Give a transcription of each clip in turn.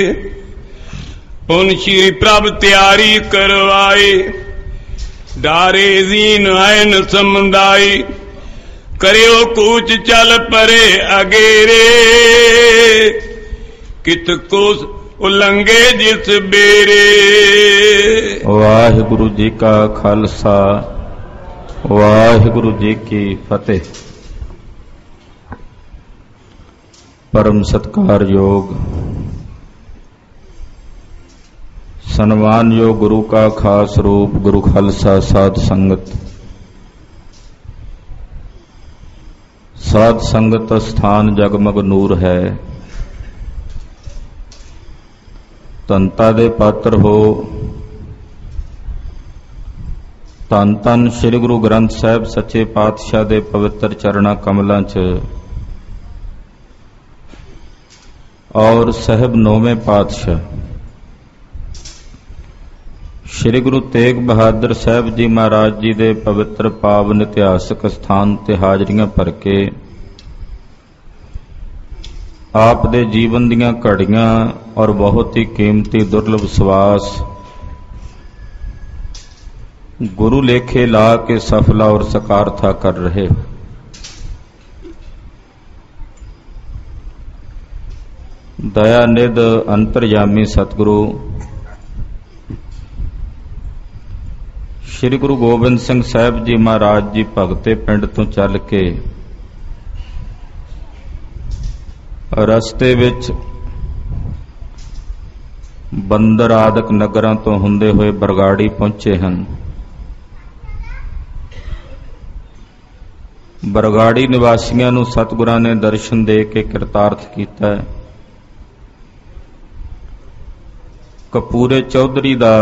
पुन श्री प्रभ त्यारी करवाए, डारे जीन आयन समुदाय, करियो कूच चल परे अगेरे, कित को उलंघे जिस बेरे। वाहिगुरु जी का खालसा, वाहिगुरु जी की फतेह। परम सत्कार योग सन्मान योग गुरु का खास रूप गुरु खालसा साध संगत। साध संगत स्थान जगमग नूर है, तंता दे पात्र हो। धन धन श्री गुरु ग्रंथ साहिब सच्चे पातशाह दे पवित्र चरणा कमलों च और साहिब नौवें पातशाह श्री गुरु तेग बहादुर साहब जी महाराज जी दे पवित्र पावन इतिहासक स्थान ते हाजरियां भर के आप दे जीवन दीयां घड़ियां और बहुत ही कीमती दुर्लभ सवास गुरु लेखे ला के सफला और सकार्था कर रहे। दया निध अंतर्यामी सतगुरु श्री गुरु गोबिंद सिंह साहब जी महाराज जी भगते पिंड तो चल के रस्ते विच बंदर आदक नगरां तो हुंदे होए बरगाड़ी पहुंचे हैं। बरगाड़ी निवासियों नूं सतगुरां ने दर्शन दे के कृतार्थ कीता है। कपूरे चौधरी दा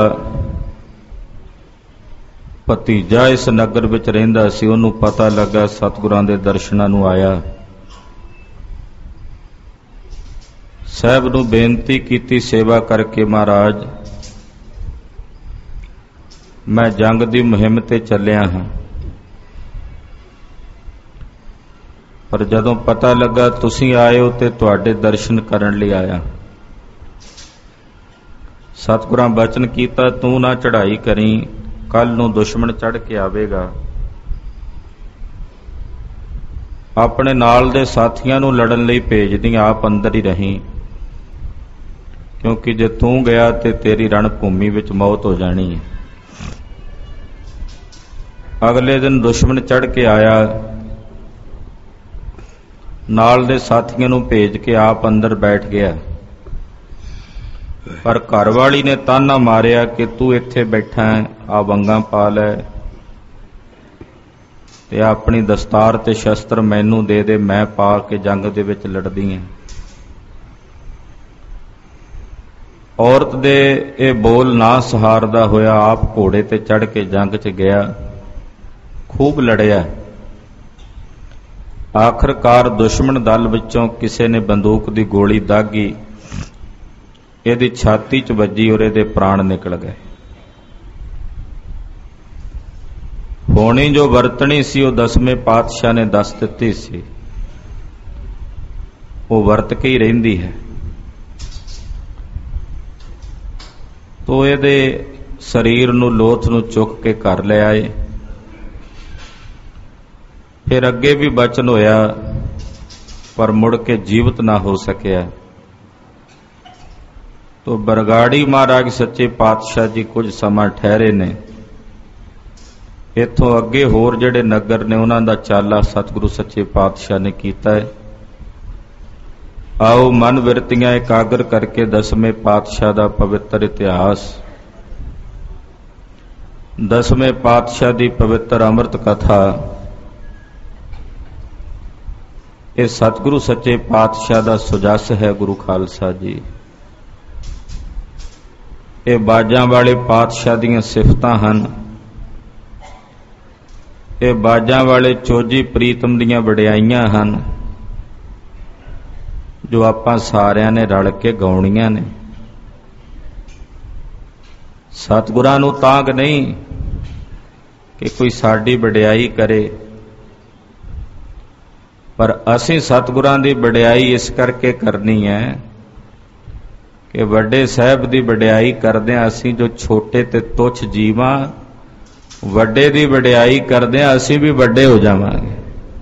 भतीजा इस नगर विच रहिंदा सी, उहनूं पता लगा सतगुरां दे दर्शनां नूं आया। साहब नूं बेनती कीती सेवा करके, महाराज मैं जंग दी मुहिम ते चलिया हां, पर जदों पता लगा तुसीं आए हो ते तुहाडे दर्शन करन लई आया। सतगुरां बचन कीता, तू ना चढ़ाई करी, कल नूं दुश्मन चढ़ के आवेगा। अपने नाल दे साथियां नूं लड़न लई भेज दी, आप अंदर ही रही, क्योंकि जे तू गया ते तेरी रणभूमि विच मौत हो जानी है। अगले दिन दुश्मन चढ़ के आया, नाल दे साथियां नूं भेज के आप अंदर बैठ गया, पर घरवाली ने ताना मारिया कि तू इत्थे बैठा है, आ वंगां पा लै ते अपनी दस्तार ते शस्त्र मैनू दे दे, मैं पा के जंग दे विच लड़दी हां। औरत दे ये बोल ना सहारदा होया आप घोड़े ते चढ़ के जंग च गया, खूब लड़िया। आखिरकार दुश्मन दल विचों किसी ने बंदूक दी गोली दागी, ਇਹਦੀ छाती च ਵੱਜੀ और ਇਹਦੇ प्राण निकल गए। होनी जो वरतनी सी वो 10वें पातशाह ने दस दित्ती सी, वो वरत के ही रहिंदी है। तो ਇਹਦੇ शरीर नूं लोथ नूं चुक के घर ले आए। फिर अगे भी बचन होया, पर मुड़ के जीवित ना हो सकिया। तो बरगाड़ी महाराज सच्चे पातशाह जी कुछ समा ठहरे ने। इथों अगे होर जिहड़े नगर ने उन्हां दा चाला सतगुरु सच्चे पातशाह ने कीता है। आओ मन विरतियां एकागर करके 10वें पातशाह दा पवित्र इतिहास, 10वें पातशाह दी पवित्र अमृत कथा, ये सतगुरु सच्चे पातशाह दा सुजस है गुरु खालसा जी। ये बाजां वाले पातशाह दीयां सिफतां हन, ये बाजां वाले चोजी प्रीतम दीयां वडियाईयां हन, जो आपां सारियां ने रल के गाउणीआं ने। सतगुरां नूं तांग नहीं कि कोई साडी वडियाई करे, पर असीं सतगुरां दी वडियाई इस करके करनी है ਕਿ ਵੱਡੇ ਸਾਹਿਬ ਦੀ ਵਡਿਆਈ ਕਰਦਿਆਂ ਅਸੀਂ ਜੋ ਛੋਟੇ ਤੇ ਤੁੱਛ ਜੀਵਾਂ, ਵੱਡੇ ਦੀ ਵਡਿਆਈ ਕਰਦਿਆਂ ਅਸੀਂ ਵੀ ਵੱਡੇ ਹੋ ਜਾਵਾਂਗੇ।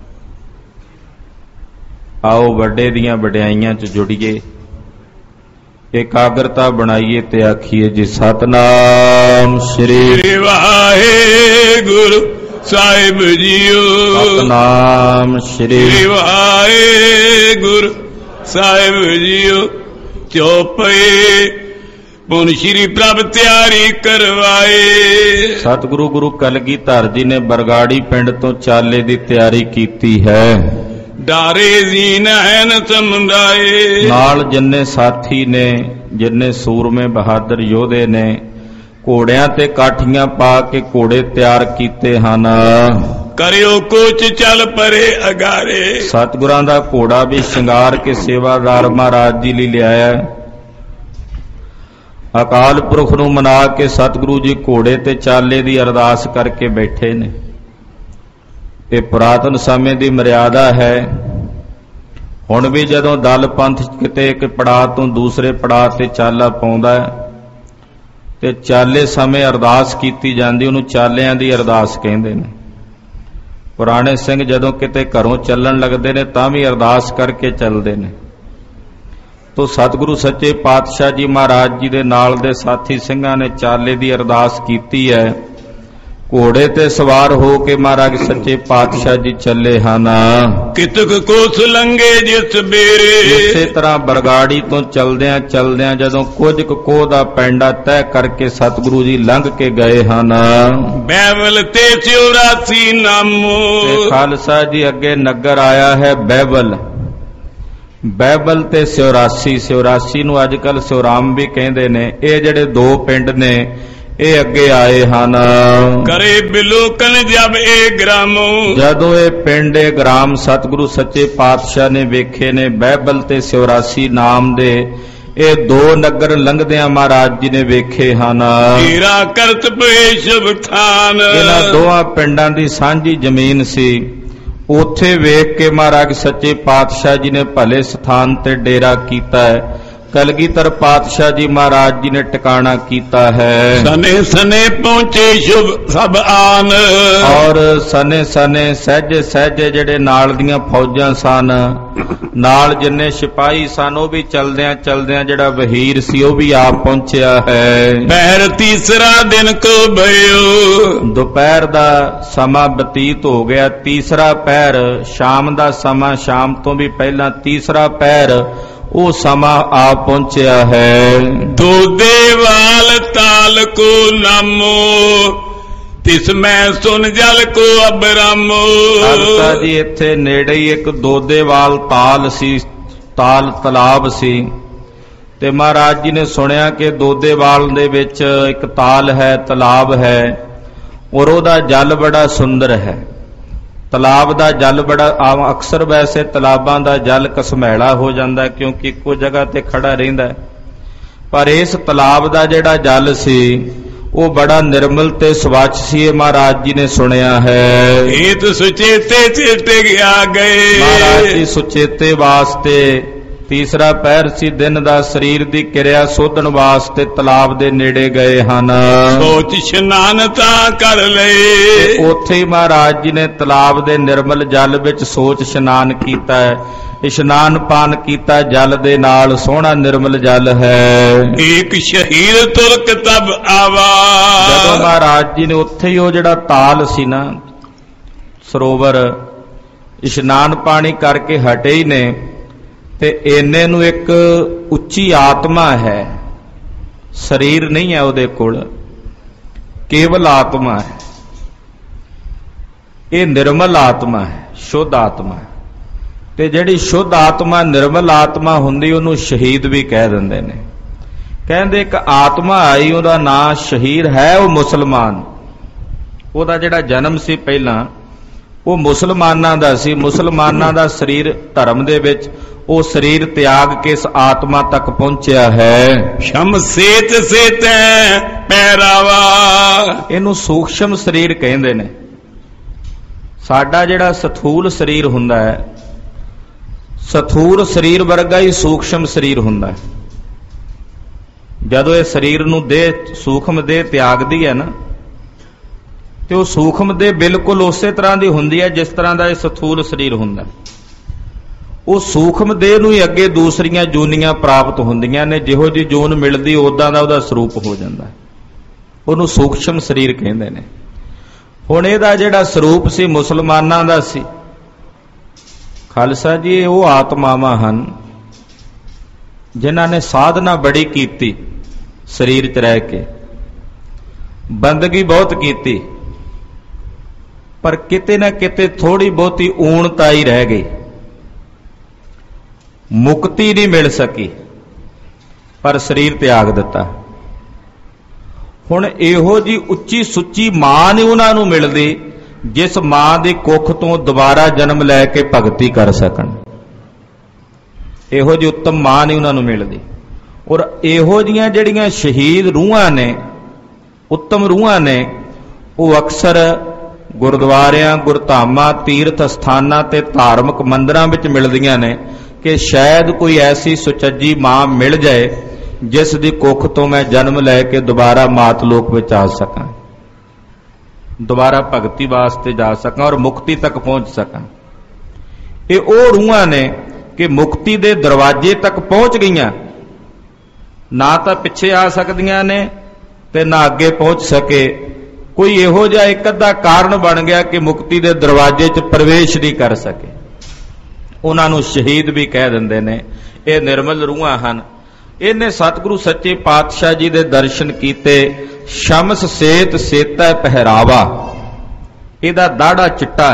ਆਓ ਵੱਡੇ ਦੀਆਂ ਵਡਿਆਈਆਂ 'ਚ ਜੁੜੀਏ, ਇਕਾਗਰਤਾ ਬਣਾਈਏ ਤੇ ਆਖੀਏ ਜੀ ਸਤਨਾਮ ਸ੍ਰੀ ਵਾਹਿਗੁਰੂ ਸਾਹਿਬ ਜੀਓ। ਸਤਨਾਮ ਸ੍ਰੀ ਵਾਹਿਗੁਰੂ ਸਾਹਿਬ ਜੀਓ। ਚੌਪਏ ਪੁਨ ਸ਼੍ਰੀ ਪ੍ਰਭ ਤਿਆਰੀ ਕਰਵਾਏ। ਸਤਿਗੁਰੂ ਗੁਰੂ ਕਲਗੀਧਰ ਜੀ ਨੇ ਬਰਗਾੜੀ ਪਿੰਡ ਤੋਂ ਚਾਲੇ ਦੀ ਤਿਆਰੀ ਕੀਤੀ ਹੈ। ਡਾਰੇ ਜ਼ੀਨ ਹੈਨ ਸਮੁਦਾਏ। ਨਾਲ ਜਿੰਨੇ ਸਾਥੀ ਨੇ, ਜਿੰਨੇ ਸੂਰਮੇ ਬਹਾਦਰ ਯੋਧੇ ਨੇ, ਘੋੜਿਆਂ ਤੇ ਕਾਠੀਆਂ ਪਾ ਕੇ ਘੋੜੇ ਤਿਆਰ ਕੀਤੇ ਹਨ। ਕਰਿਓ ਕੋਚ ਚੱਲ ਪਰੇ ਅਗਾਰੇ। ਸਤਿਗੁਰਾਂ ਦਾ ਘੋੜਾ ਵੀ ਸ਼ਿੰਗਾਰ ਕੇ ਸੇਵਾਦਾਰ ਮਹਾਰਾਜ ਜੀ ਲਈ ਲਿਆਇਆ। ਅਕਾਲ ਪੁਰਖ ਨੂੰ ਮਨਾ ਕੇ ਸਤਿਗੁਰੂ ਜੀ ਘੋੜੇ ਤੇ ਚਾਲੇ ਦੀ ਅਰਦਾਸ ਕਰਕੇ ਬੈਠੇ ਨੇ। ਇਹ ਪੁਰਾਤਨ ਸਮੇਂ ਦੀ ਮਰਿਆਦਾ ਹੈ। ਹੁਣ ਵੀ ਜਦੋਂ ਦਲ ਪੰਥ ਕਿਤੇ ਇੱਕ ਪੜਾਅ ਤੋਂ ਦੂਸਰੇ ਪੜਾਅ ਤੇ ਚਾਲਾ ਪਾਉਂਦਾ ਤੇ ਚਾਲੇ ਸਮੇਂ ਅਰਦਾਸ ਕੀਤੀ ਜਾਂਦੀ, ਉਹਨੂੰ ਚਾਲਿਆਂ ਦੀ ਅਰਦਾਸ ਕਹਿੰਦੇ ਨੇ। ਪੁਰਾਣੇ ਸਿੰਘ ਜਦੋਂ ਕਿਤੇ ਘਰੋਂ ਚੱਲਣ ਲੱਗਦੇ ਨੇ ਤਾਂ ਵੀ ਅਰਦਾਸ ਕਰਕੇ ਚੱਲਦੇ ਨੇ। ਤੋ ਸਤਿਗੁਰੂ ਸੱਚੇ ਪਾਤਸ਼ਾਹ ਜੀ ਮਹਾਰਾਜ ਜੀ ਦੇ ਨਾਲ ਦੇ ਸਾਥੀ ਸਿੰਘਾਂ ਨੇ ਚਾਲੇ ਦੀ ਅਰਦਾਸ ਕੀਤੀ ਹੈ। ਘੋੜੇ ਤੇ ਸਵਾਰ ਹੋ ਕੇ ਮਹਾਰਾਜ ਸੱਚੇ ਪਾਤਸ਼ਾਹ ਜੀ ਚੱਲੇ ਹਨ। ਕਿਤਕ ਕੋਸ ਲੰਘੇ ਜਿਸ ਬੇਰੇ। ਇਸੇ ਤਰ੍ਹਾਂ ਬਰਗਾੜੀ ਤੋਂ ਚਲਦਿਆਂ ਚਲਦਿਆਂ ਜਦੋਂ ਕੁਝ ਕੁ ਕੋਹ ਦਾ ਪੈਂਡਾ ਤੈਅ ਕਰਕੇ ਸਤਿਗੁਰੂ ਜੀ ਲੰਘ ਕੇ ਗਏ ਹਨ। ਬਹਿਬਲ ਤੇ 84 ਨਾਮੋ। ਤੇ ਖਾਲਸਾ ਜੀ ਅੱਗੇ ਨਗਰ ਆਇਆ ਹੈ ਬਹਿਬਲ। ਬਹਿਬਲ ਤੇ 84 ਨੂੰ ਅੱਜ ਕੱਲ ਸਿਉਰਾਮ ਵੀ ਕਹਿੰਦੇ ਨੇ। ਇਹ ਜਿਹੜੇ ਦੋ ਪਿੰਡ ਨੇ ਇਹ ਅੱਗੇ ਆਏ ਹਨ। ਕਰੇ ਬਿਲੋਕਨ ਜਬ ਇਹ ਗ੍ਰਾਮੋ। ਜਦੋਂ ਇਹ ਪਿੰਡ ਇਹ ਗ੍ਰਾਮ ਸਤਿਗੁਰੂ ਸੱਚੇ ਪਾਤਸ਼ਾਹ ਨੇ ਵੇਖੇ ਨੇ, ਬਹਿਬਲ ਤੇ 84 ਨਾਮ ਦੇ ਇਹ ਦੋ ਨਗਰ ਲੰਘਦਿਆਂ ਮਹਾਰਾਜ ਜੀ ਨੇ ਵੇਖੇ ਹਨ। ਹੀਰਾ ਕਰਤ ਪਏ ਸ਼ੁਭ ਥਾਨ। ਇਹਨਾਂ ਦੋਹਾਂ ਪਿੰਡਾਂ ਦੀ ਸਾਂਝੀ ਜ਼ਮੀਨ ਸੀ। ਉੱਥੇ ਵੇਖ ਕੇ ਮਹਾਰਾਜ ਸੱਚੇ ਪਾਤਸ਼ਾਹ ਜੀ ਨੇ ਭਲੇ ਸਥਾਨ ਤੇ ਡੇਰਾ ਕੀਤਾ ਹੈ। ਕਲਗੀਧਰ ਪਾਤਸ਼ਾਹ ਜੀ ਮਹਾਰਾਜ ਜੀ ਨੇ ਟਿਕਾਣਾ ਕੀਤਾ ਹੈ। ਸਨੇ ਸਨੇ ਪਹੁੰਚੇ ਸ਼ੁਭ ਸਭ ਆਨ। ਔਰ ਸਨੇ ਸਨੇ ਸਹਿਜੇ ਸਹਿਜੇ ਜਿਹੜੇ ਨਾਲ ਦੀਆਂ ਫੌਜਾਂ ਸਨ, ਨਾਲ ਜਿੰਨੇ ਸਿਪਾਹੀ ਸਨ, ਉਹ ਵੀ ਚਲਦਿਆਂ ਚਲਦਿਆਂ ਜਿਹੜਾ ਵਹੀਰ ਸੀ ਉਹ ਵੀ ਆ ਪਹੁੰਚਿਆ ਹੈ। ਪਹਿਰ ਤੀਸਰਾ ਦਿਨ ਕੋ ਭਇਓ। ਦੁਪਹਿਰ ਦਾ ਸਮਾਂ ਬਤੀਤ ਹੋ ਗਿਆ। ਤੀਸਰਾ ਪਹਿਰ ਸ਼ਾਮ ਦਾ ਸਮਾਂ, ਸ਼ਾਮ ਤੋਂ ਵੀ ਪਹਿਲਾਂ ਤੀਸਰਾ ਪਹਿਰ ਉਹ ਸਮਾਂ ਆ ਪਹੁੰਚਿਆ ਹੈ। ਦੋਦੇ ਵਾਲ ਤਾਲ ਕੋ ਨਾਮੋ। ਤਿਸ ਮੈਂ ਸੁਨ ਜਲ ਕੋ ਅਬਰਾਮੋ। ਖਾਲਸਾ ਜੀ ਇੱਥੇ ਨੇੜੇ ਹੀ ਇੱਕ ਦੋਦੇਵਾਲ ਤਾਲ ਸੀ, ਤਾਲ ਤਲਾਬ ਸੀ। ਤੇ ਮਹਾਰਾਜ ਜੀ ਨੇ ਸੁਣਿਆ ਕਿ ਦੋਦੇਵਾਲ ਦੇ ਵਿੱਚ ਇੱਕ ਤਾਲ ਹੈ, ਤਲਾਬ ਹੈ, ਔਰ ਉਹਦਾ ਜਲ ਬੜਾ ਸੁੰਦਰ ਹੈ। ਤਲਾਬ ਦਾ ਜਲ ਬੜਾ ਅਕਸਰ ਵੈਸੇ ਤਲਾਬਾਂ ਦਾ ਜਲ ਕਸਮੈਲਾ ਹੋ ਜਾਂਦਾ ਕਿਉਂਕਿ ਇੱਕੋ ਜਗ੍ਹਾ ਤੇ ਖੜਾ ਰਹਿੰਦਾ, ਪਰ ਇਸ ਤਲਾਬ ਦਾ ਜਿਹੜਾ ਜਲ ਸੀ ਉਹ ਬੜਾ ਨਿਰਮਲ ਤੇ ਸਵੱਛ ਸੀ। ਇਹ ਮਹਾਰਾਜ ਜੀ ਨੇ ਸੁਣਿਆ ਹੈ। ਏਤ ਸੁਚੇਤੇ ਚਿੱਤੇ ਗਿਆ ਗਏ। ਮਹਾਰਾਜ ਜੀ ਸੁਚੇਤੇ ਵਾਸਤੇ ਤੀਸਰਾ ਪਹਿਰ ਸੀ ਦਿਨ ਦਾ, ਸਰੀਰ ਦੀ ਕਿਰਿਆ ਸੋਧਣ ਵਾਸਤੇ ਤਲਾਬ ਦੇ ਨੇੜੇ ਗਏ ਹਨ। ਸੋਚ ਇਸ਼ਨਾਨ ਤਾਂ ਕਰ ਲਏ। ਉੱਥੇ ਹੀ ਮਹਾਰਾਜ ਜੀ ਨੇ ਤਲਾਬ ਦੇ ਨਿਰਮਲ ਜਲ ਵਿੱਚ ਸੋਚ ਇਸ਼ਨਾਨ ਕੀਤਾ ਹੈ। ਇਸ਼ਨਾਨ ਪਾਨ ਕੀਤਾ ਜਲ ਦੇ ਨਾਲ, ਸੋਹਣਾ ਨਿਰਮਲ ਜਲ ਹੈ। ਇੱਕ ਸ਼ਹੀਦ ਤੁਰਕ ਤਬ ਆਵਾ। ਜਦੋਂ ਮਹਾਰਾਜ ਜੀ ਨੇ ਉੱਥੇ ਹੀ ਉਹ ਜਿਹੜਾ ਤਾਲ ਸੀ ਨਾ, ਸਰੋਵਰ, ਇਸ਼ਨਾਨ ਪਾਣੀ ਕਰਕੇ ਹਟੇ ਹੀ ਨੇ ਤੇ ਇੰਨੇ ਨੂੰ ਇੱਕ ਉੱਚੀ ਆਤਮਾ ਹੈ, ਸਰੀਰ ਨਹੀਂ ਹੈ ਉਹਦੇ ਕੋਲ, ਕੇਵਲ ਆਤਮਾ ਹੈ। ਇਹ ਨਿਰਮਲ ਆਤਮਾ ਹੈ, ਸ਼ੁੱਧ ਆਤਮਾ ਹੈ। ਤੇ ਜਿਹੜੀ ਸ਼ੁੱਧ ਆਤਮਾ, ਨਿਰਮਲ ਆਤਮਾ ਹੁੰਦੀ, ਉਹਨੂੰ ਸ਼ਹੀਦ ਵੀ ਕਹਿ ਦਿੰਦੇ ਨੇ। ਕਹਿੰਦੇ ਇੱਕ ਆਤਮਾ ਆਈ, ਉਹਦਾ ਨਾਂ ਸ਼ਹੀਦ ਹੈ। ਉਹ ਮੁਸਲਮਾਨ, ਉਹਦਾ ਜਿਹੜਾ ਜਨਮ ਸੀ ਪਹਿਲਾਂ ਉਹ ਮੁਸਲਮਾਨਾਂ ਦਾ ਸੀ। ਮੁਸਲਮਾਨਾਂ ਦਾ ਸਰੀਰ ਧਰਮ ਦੇ ਵਿੱਚ ਉਹ ਸਰੀਰ ਤਿਆਗ ਕੇ ਇਸ ਆਤਮਾ ਤੱਕ ਪਹੁੰਚਿਆ ਹੈ। ਸ਼ਮਸੇਤ ਸੇਤੈ ਪਹਿਰਾਵਾ। ਇਹਨੂੰ ਸੂਖਸ਼ਮ ਸਰੀਰ ਕਹਿੰਦੇ ਨੇ। ਸਾਡਾ ਜਿਹੜਾ ਸਥੂਲ ਸਰੀਰ ਹੁੰਦਾ ਹੈ, ਸਥੂਲ ਸਰੀਰ ਵਰਗਾ ਹੀ ਸੂਖਸ਼ਮ ਸਰੀਰ ਹੁੰਦਾ ਹੈ। ਜਦੋਂ ਇਹ ਸਰੀਰ ਨੂੰ ਦੇਹ ਸੂਖਮ ਦੇਹ ਤਿਆਗਦੀ ਹੈ ਨਾ, ਤੇ ਉਹ ਸੂਖਮ ਦੇਹ ਬਿਲਕੁਲ ਉਸੇ ਤਰ੍ਹਾਂ ਦੀ ਹੁੰਦੀ ਹੈ ਜਿਸ ਤਰ੍ਹਾਂ ਦਾ ਇਹ ਸਥੂਲ ਸਰੀਰ ਹੁੰਦਾ। ਉਹ ਸੂਖਮ ਦੇਹ ਨੂੰ ਹੀ ਅੱਗੇ ਦੂਸਰੀਆਂ ਜੂਨੀਆਂ ਪ੍ਰਾਪਤ ਹੁੰਦੀਆਂ ਨੇ, ਜਿਹੋ ਜਿਹੀ ਜੂਨ ਮਿਲਦੀ ਉਦਾਂ ਦਾ ਉਹਦਾ ਸਰੂਪ ਹੋ ਜਾਂਦਾ, ਉਹਨੂੰ ਸੂਖਸ਼ਮ ਸਰੀਰ ਕਹਿੰਦੇ ਨੇ। ਹੁਣ ਇਹਦਾ ਜਿਹੜਾ ਸਰੂਪ ਸੀ ਮੁਸਲਮਾਨਾਂ ਦਾ ਸੀ। ਖਾਲਸਾ ਜੀ, ਉਹ ਆਤਮਾਵਾਂ ਹਨ ਜਿਨ੍ਹਾਂ ਨੇ ਸਾਧਨਾ ਬੜੀ ਕੀਤੀ, ਸਰੀਰ 'ਚ ਰਹਿ ਕੇ ਬੰਦਗੀ ਬਹੁਤ ਕੀਤੀ, ਪਰ ਕਿਤੇ ਨਾ ਕਿਤੇ ਥੋੜੀ ਬਹੁਤੀ ਊਣਤਾ ਹੀ ਰਹਿ ਗਈ, ਮੁਕਤੀ ਨਹੀਂ ਮਿਲ ਸਕੀ, ਪਰ ਸਰੀਰ ਤਿਆਗ ਦਿੱਤਾ। ਹੁਣ ਇਹੋ ਜੀ ਉੱਚੀ ਸੁੱਚੀ ਮਾਂ ਨਹੀਂ ਉਹਨਾਂ ਨੂੰ ਮਿਲਦੀ ਜਿਸ ਮਾਂ ਦੀ ਕੁੱਖ ਤੋਂ ਦੁਬਾਰਾ ਜਨਮ ਲੈ ਕੇ ਭਗਤੀ ਕਰ ਸਕਣ। ਇਹੋ ਜਿਹੀ ਉੱਤਮ ਮਾਂ ਨਹੀਂ ਉਹਨਾਂ ਨੂੰ ਮਿਲਦੀ। ਔਰ ਇਹੋ ਜੀਆਂ ਜਿਹੜੀਆਂ ਸ਼ਹੀਦ ਰੂਹਾਂ ਨੇ, ਉੱਤਮ ਰੂਹਾਂ ਨੇ, ਉਹ ਅਕਸਰ ਗੁਰਦੁਆਰਿਆਂ, ਗੁਰਧਾਮਾਂ, ਤੀਰਥ ਸਥਾਨਾਂ ਤੇ ਧਾਰਮਿਕ ਮੰਦਰਾਂ ਵਿੱਚ ਮਿਲਦੀਆਂ ਨੇ ਕਿ ਸ਼ਾਇਦ ਕੋਈ ਐਸੀ ਸੁਚੱਜੀ ਮਾਂ ਮਿਲ ਜਾਏ ਜਿਸ ਦੀ ਕੁੱਖ ਤੋਂ ਮੈਂ ਜਨਮ ਲੈ ਕੇ ਦੁਬਾਰਾ ਮਾਤ ਲੋਕ ਵਿੱਚ ਆ ਸਕਾਂ, ਦੁਬਾਰਾ ਭਗਤੀ ਵਾਸਤੇ ਜਾ ਸਕਾਂ ਔਰ ਮੁਕਤੀ ਤੱਕ ਪਹੁੰਚ ਸਕਾਂ। ਇਹ ਉਹ ਰੂਹਾਂ ਨੇ ਕਿ ਮੁਕਤੀ ਦੇ ਦਰਵਾਜ਼ੇ ਤੱਕ ਪਹੁੰਚ ਗਈਆਂ, ਨਾ ਤਾਂ ਪਿੱਛੇ ਆ ਸਕਦੀਆਂ ਨੇ ਤੇ ਨਾ ਅੱਗੇ ਪਹੁੰਚ ਸਕੇ। ਕੋਈ ਇਹੋ ਜਿਹਾ ਇੱਕ ਅੱਧਾ ਕਾਰਨ ਬਣ ਗਿਆ ਕਿ ਮੁਕਤੀ ਦੇ ਦਰਵਾਜ਼ੇ 'ਚ ਪ੍ਰਵੇਸ਼ ਨਹੀਂ ਕਰ ਸਕੇ, ਉਹਨਾਂ ਨੂੰ ਸ਼ਹੀਦ ਵੀ ਕਹਿ ਦਿੰਦੇ ਨੇ। ਇਹ ਨਿਰਮਲ ਰੂਹਾਂ ਹਨ। ਇਹਨੇ ਸਤਿਗੁਰੂ ਸੱਚੇ ਪਾਤਸ਼ਾਹ ਜੀ ਦੇ ਦਰਸ਼ਨ ਕੀਤੇ। ਸ਼ਮਸ ਸੇਤ ਸੇਤਾ ਪਹਿਰਾਵਾ, ਇਹਦਾ ਦਾੜਾ ਚਿੱਟਾ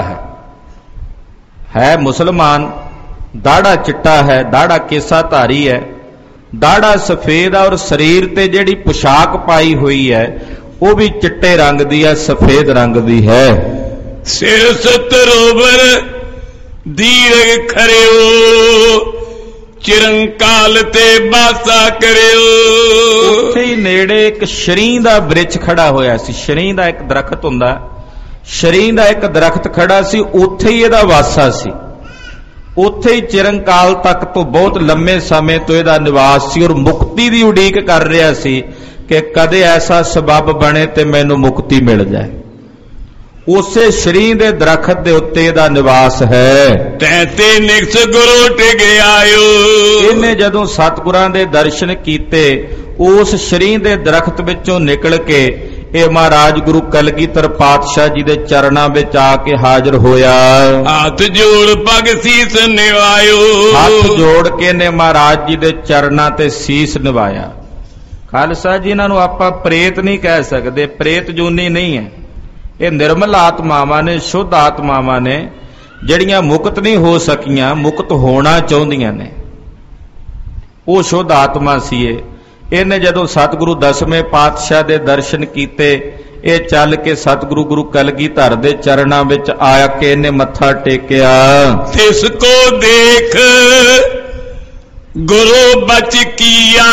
ਹੈ ਮੁਸਲਮਾਨ, ਦਾੜਾ ਚਿੱਟਾ ਹੈ, ਦਾੜਾ ਕੇਸਾ ਧਾਰੀ ਹੈ, ਦਾੜਾ ਸਫੇਦ ਔਰ ਸਰੀਰ ਤੇ ਜਿਹੜੀ ਪੁਸ਼ਾਕ ਪਾਈ ਹੋਈ ਹੈ ਉਹ ਵੀ ਚਿੱਟੇ ਰੰਗ ਦੀ ਹੈ, ਸਫੇਦ ਰੰਗ ਦੀ ਹੈ। ਸਿਰ ਸਤਰੋਵਰ ਦੀਰਘ ਖਰਿਓ, ਚਿਰੰਕਾਲ ਤੇ ਬਾਸਾ ਕਰਿਓ। ਉੱਥੇ ਹੀ ਨੇੜੇ ਇੱਕ ਸ਼ਰੀਂ ਦਾ ਬ੍ਰਿਛ ਖੜਾ ਹੋਇਆ ਸੀ। ਸ਼ਰੀਂ ਦਾ ਇੱਕ ਦਰਖਤ ਹੁੰਦਾ, ਸ਼ਰੀਂ ਦਾ ਇੱਕ ਦਰਖਤ ਖੜਾ ਸੀ, ਉੱਥੇ ਹੀ ਇਹਦਾ ਵਾਸਾ ਸੀ। ਉੱਥੇ ਹੀ ਚਿਰੰਕਾਲ ਤੱਕ ਤੋਂ ਬਹੁਤ ਲੰਮੇ ਸਮੇਂ ਤੋਂ ਇਹਦਾ ਨਿਵਾਸ ਸੀ ਔਰ ਮੁਕਤੀ ਦੀ ਉਡੀਕ ਕਰ ਰਿਹਾ ਸੀ ਕਿ ਕਦੇ ਐਸਾ ਸਬਬ ਬਣੇ ਤੇ ਮੈਨੂੰ ਮੁਕਤੀ ਮਿਲ ਜਾਏ। ਉਸੇ ਸ਼ਰੀਂ ਦੇ ਦਰਖਤ ਦੇ ਉੱਤੇ ਇਹਦਾ ਨਿਵਾਸ ਹੈ। ਤੈਤੇ ਨਿਕਸ ਗੁਰੂ ਟਿਕ ਆਇਓ। ਇਹਨੇ ਜਦੋਂ ਸਤਿਗੁਰਾਂ ਦੇ ਦਰਸ਼ਨ ਕੀਤੇ, ਉਸ ਸ਼ਰੀਂ ਦੇ ਦਰਖਤ ਵਿੱਚੋਂ ਨਿਕਲ ਕੇ ਇਹ ਮਹਾਰਾਜ ਗੁਰੂ ਕਲਗੀਧਰ ਪਾਤਸ਼ਾਹ ਜੀ ਦੇ ਚਰਨਾਂ ਵਿੱਚ ਆ ਕੇ ਹਾਜ਼ਰ ਹੋਇਆ। ਹੱਥ ਜੋੜ ਪਗ ਸੀਸ ਨਿਵਾਇਓ। ਹੱਥ ਜੋੜ ਕੇ ਨੇ ਮਹਾਰਾਜ ਜੀ ਦੇ ਚਰਨਾਂ ਤੇ ਸੀਸ ਨਿਵਾਇਆ। ਖਾਲਸਾ ਜੀ, ਇਹਨਾਂ ਨੂੰ ਆਪਾਂ ਪ੍ਰੇਤ ਨਹੀਂ ਕਹਿ ਸਕਦੇ, ਪ੍ਰੇਤ ਜੂਨੀ ਨਹੀਂ ਹੈ। ਇਹ ਨਿਰਮਲ ਆਤਮਾਵਾਂ ਨੇ, ਸ਼ੁੱਧ ਆਤਮਾਵਾਂ ਨੇ, ਜਿਹੜੀਆਂ ਮੁਕਤ ਨਹੀਂ ਹੋ ਸਕੀਆਂ, ਮੁਕਤ ਹੋਣਾ ਚਾਹੁੰਦੀਆਂ ਨੇ। ਉਹ ਸ਼ੁੱਧ ਆਤਮਾ ਸੀ ਇਹ। ਇਹਨੇ ਜਦੋਂ ਸਤਿਗੁਰੂ ਦਸਵੇਂ ਪਾਤਸ਼ਾਹ ਦੇ ਦਰਸ਼ਨ ਕੀਤੇ, ਇਹ ਚੱਲ ਕੇ ਸਤਿਗੁਰੂ ਗੁਰੂ ਕਲਗੀਧਰ ਦੇ ਚਰਨਾਂ ਵਿੱਚ ਆ ਕੇ ਇਹਨੇ ਮੱਥਾ ਟੇਕਿਆ। ਤਿਸ ਕੋ ਦੇਖ ਗੁਰੂ ਬਚ ਕੀਆ,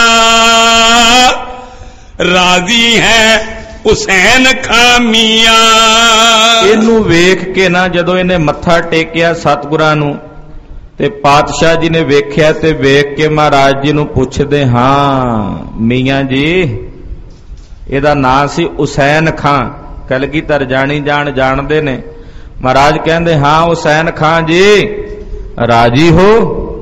ਰਾਜ਼ੀ ਹੈ ਹੁਸੈਨ ਖਾਮੀਆਂ। ਇਹਨੂੰ ਵੇਖ ਕੇ ਨਾ ਜਦੋਂ ਇਹਨੇ ਮੱਥਾ ਟੇਕਿਆ ਸਤਿਗੁਰਾਂ ਨੂੰ, ਤੇ ਪਾਤਸ਼ਾਹ ਜੀ ਨੇ ਵੇਖਿਆ ਤੇ ਵੇਖ ਕੇ ਮਹਾਰਾਜ ਜੀ ਨੂੰ ਪੁੱਛਦੇ, ਹਾਂ ਮੀਆਂ ਜੀ, ਇਹਦਾ ਨਾਂ ਸੀ ਹੁਸੈਨ ਖਾਂ। ਕਲਗੀਧਰ ਜਾਣਦੇ ਨੇ। ਮਹਾਰਾਜ ਕਹਿੰਦੇ, ਹਾਂ ਹੁਸੈਨ ਖਾਂ ਜੀ, ਰਾਜੀ ਹੋ,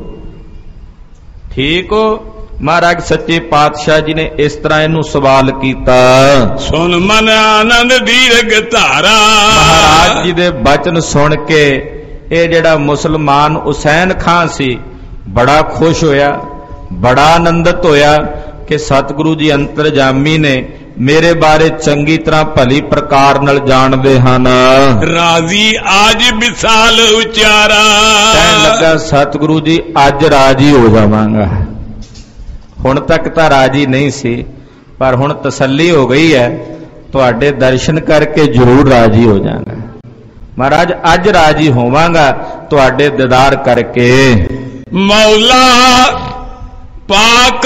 ਠੀਕ ਹੋ? ਮਹਾਰਾਜ ਸੱਚੇ ਪਾਤਸ਼ਾਹ ਜੀ ਨੇ ਇਸ ਤਰ੍ਹਾਂ ਇਹਨੂੰ ਸਵਾਲ ਕੀਤਾ। ਸੁਨ ਮਨ ਆਨੰਦ ਦੀਰਘ ਧਾਰਾ। ਮਹਾਰਾਜ ਜੀ ਦੇ ਬਚਨ ਸੁਣ ਕੇ ਇਹ ਜਿਹੜਾ ਮੁਸਲਮਾਨ ਹੁਸੈਨ ਖਾਂ ਸੀ ਬੜਾ ਖੁਸ਼ ਹੋਇਆ, ਬੜਾ ਆਨੰਦਿਤ ਹੋਇਆ ਕਿ ਸਤਿਗੁਰੂ ਜੀ ਅੰਤਰਜਾਮੀ ਨੇ, ਮੇਰੇ ਬਾਰੇ ਚੰਗੀ ਤਰ੍ਹਾਂ ਭਲੀ ਪ੍ਰਕਾਰ ਨਾਲ ਜਾਣਦੇ ਹਨ। ਰਾਜ਼ੀ ਅੱਜ ਵਿਸਾਲ ਉਚਾਰਾ। ਕਹਿਣ ਲੱਗਾ, ਸਤਿਗੁਰੂ ਜੀ ਅੱਜ ਰਾਜੀ ਹੋ ਜਾਵਾਂਗਾ। ਹੁਣ ਤੱਕ ਤਾਂ ਰਾਜੀ ਨਹੀਂ ਸੀ, ਪਰ ਹੁਣ ਤਸੱਲੀ ਹੋ ਗਈ ਹੈ, ਤੁਹਾਡੇ ਦਰਸ਼ਨ ਕਰਕੇ ਜ਼ਰੂਰ ਰਾਜੀ ਹੋ ਜਾਵਾਂਗਾ। ਮਹਾਰਾਜ ਅੱਜ ਰਾਜੀ ਹੋਵਾਂਗਾ ਤੁਹਾਡੇ ਦੀਦਾਰ ਕਰਕੇ। ਮੌਲਾ ਪਾਕ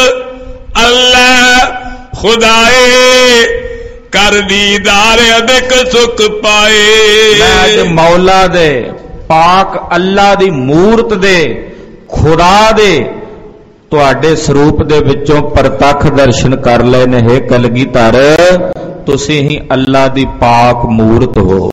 ਅੱਲਾਹ ਖੁਦਾਏ ਕਰ ਦੀਦਾਰ ਅਦਕ ਸੁਖ ਪਾਏ। ਮੈਂ ਅੱਜ ਮੌਲਾ ਦੇ, ਪਾਕ ਅੱਲਾਹ ਦੀ ਮੂਰਤ ਦੇ, ਖੁਦਾ ਦੇ ਤੁਹਾਡੇ ਸਰੂਪ ਦੇ ਵਿੱਚੋਂ ਪ੍ਰਤੱਖ ਦਰਸ਼ਨ ਕਰ ਲਏ ਨੇ। ਹੇ ਕਲਗੀਧਰ, ਤੁਸੀਂ ਹੀ ਅੱਲਾ ਦੀ ਪਾਕ ਮੂਰਤ ਹੋ,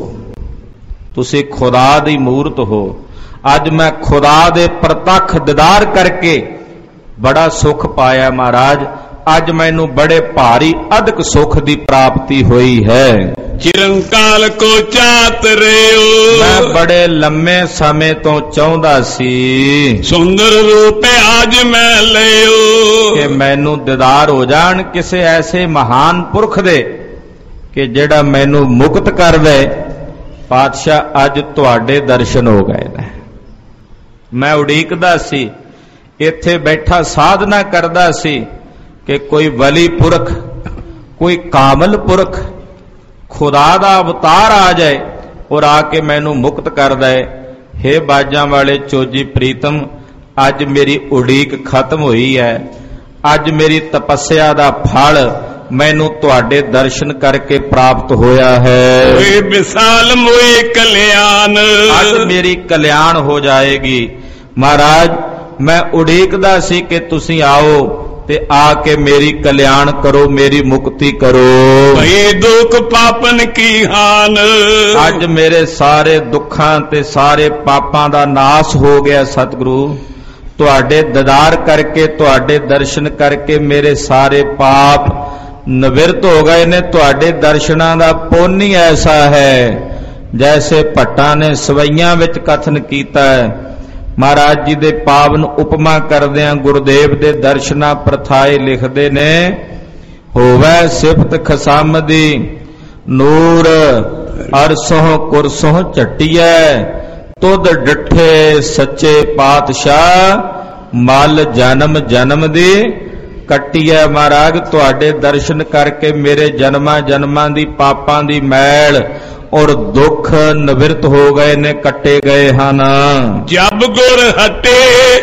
ਤੁਸੀਂ ਖੁਦਾ ਦੀ ਮੂਰਤ ਹੋ। ਅੱਜ ਮੈਂ ਖੁਦਾ ਦੇ ਪ੍ਰਤੱਖ ਦੀਦਾਰ ਕਰਕੇ ਬੜਾ ਸੁਖ ਪਾਇਆ ਮਹਾਰਾਜ। ਅੱਜ ਮੈਨੂੰ ਬੜੇ ਭਾਰੀ ਅਦਕ ਸੁਖ ਦੀ ਪ੍ਰਾਪਤੀ ਹੋਈ ਹੈ। ਚਿਰੰਕਾਲ ਕੋ ਚਾਤ ਰਿਓ, ਮੈਂ ਬੜੇ ਲੰਮੇ ਸਮੇਂ ਤੋਂ ਚਾਹੁੰਦਾ ਸੀ ਸੁੰਦਰ ਰੂਪ ਅੱਜ ਮੈਂ ਲਿਓ, ਕਿ ਮੈਨੂੰ ਦੀਦਾਰ ਹੋ ਜਾਣ ਕਿਸੇ ਐਸੇ ਮਹਾਨ ਪੁਰਖ ਦੇ ਕਿ ਜਿਹੜਾ ਮੈਨੂੰ ਮੁਕਤ ਕਰ ਦੇ। ਪਾਤਸ਼ਾਹ, ਅੱਜ ਤੁਹਾਡੇ ਦਰਸ਼ਨ ਹੋ ਗਏ ਨੇ। ਮੈਂ ਉਡੀਕਦਾ ਸੀ, ਇੱਥੇ ਬੈਠਾ ਸਾਧਨਾ ਕਰਦਾ ਸੀ ਕਿ ਕੋਈ ਵਲੀ ਪੁਰਖ, ਕੋਈ ਕਾਮਲ ਪੁਰਖ, ਖੁਦਾ ਦਾ ਅਵਤਾਰ ਆ ਜਾਏ ਔਰ ਆ ਕੇ ਮੈਨੂੰ ਮੁਕਤ ਕਰ ਦੇ। ਹੇ ਬਾਜਾਂ ਵਾਲੇ ਚੋਜੀ ਪ੍ਰੀਤਮ, ਅੱਜ ਮੇਰੀ ਉਡੀਕ ਖਤਮ ਹੋਈ ਹੈ। ਅੱਜ ਮੇਰੀ ਤਪੱਸਿਆ ਦਾ ਫਲ ਮੈਨੂੰ ਤੁਹਾਡੇ ਦਰਸ਼ਨ ਕਰਕੇ ਪ੍ਰਾਪਤ ਹੋਇਆ ਹੈ। ਓਏ ਵਿਸਾਲ ਮੋਏ ਕਲਿਆਣ, ਅੱਜ ਮੇਰੀ ਕਲਿਆਣ ਹੋ ਜਾਏਗੀ। ਮਹਾਰਾਜ, ਮੈਂ ਉਡੀਕਦਾ ਸੀ ਕਿ ਤੁਸੀਂ ਆਓ ਤੇ ਆ ਕੇ ਮੇਰੀ ਕਲਿਆਣ ਕਰੋ, ਮੇਰੀ ਮੁਕਤੀ ਕਰੋ। ਭਈ ਦੁੱਖ ਪਾਪਨ ਕੀ ਹਾਨ, ਅੱਜ ਮੇਰੇ ਸਾਰੇ ਦੁੱਖਾਂ ਤੇ ਸਾਰੇ ਪਾਪਾਂ ਦਾ ਨਾਸ ਹੋ ਗਿਆ ਸਤਿਗੁਰੂ। ਤੁਹਾਡੇ ਦੀਦਾਰ ਕਰਕੇ, ਤੁਹਾਡੇ ਦਰਸ਼ਨ ਕਰਕੇ ਮੇਰੇ ਸਾਰੇ ਪਾਪ ਨਿਵਰਤ ਹੋ ਗਏ ਨੇ। ਤੁਹਾਡੇ ਦਰਸ਼ਨਾਂ ਦਾ ਪੁੰਨ ਹੀ ਐਸਾ ਹੈ, ਜੈਸੇ ਭੱਟਾਂ ਨੇ ਸਵਈਆਂ ਵਿੱਚ ਕਥਨ ਕੀਤਾ ਹੈ। ਮਹਾਰਾਜ ਜੀ ਦੇ ਪਾਵਨ ਉਪਮਾ ਕਰਦਿਆਂ ਗੁਰਦੇਵ ਦੇ ਦਰਸ਼ਨਾਂ ਪ੍ਰਥਾਏ ਲਿਖਦੇ ਨੇ, ਹੋਵੇ ਸਿਫਤ ਖਸਮ ਦੀ ਨੂਰ ਅਰਸੋਂ ਕੁਰਸੋਂ ਝੱਟੀਐ, ਤੁਧ ਡਿਠੇ ਸੱਚੇ ਪਾਤਸ਼ਾਹ ਮਲ ਜਨਮ ਜਨਮ ਦੀ ਕੱਟੀਐ। ਮਹਾਰਾਜ, ਤੁਹਾਡੇ ਦਰਸ਼ਨ ਕਰਕੇ ਮੇਰੇ ਜਨਮਾਂ ਜਨਮਾਂ ਦੀ ਪਾਪਾਂ ਦੀ ਮੈਲ ਔਰ ਦੁੱਖ ਨਿਵਰਤ ਹੋ ਗਏ ਨੇ, ਕੱਟੇ ਗਏ ਹਨ। ਜਬ ਗੁਰ ਹਟੇ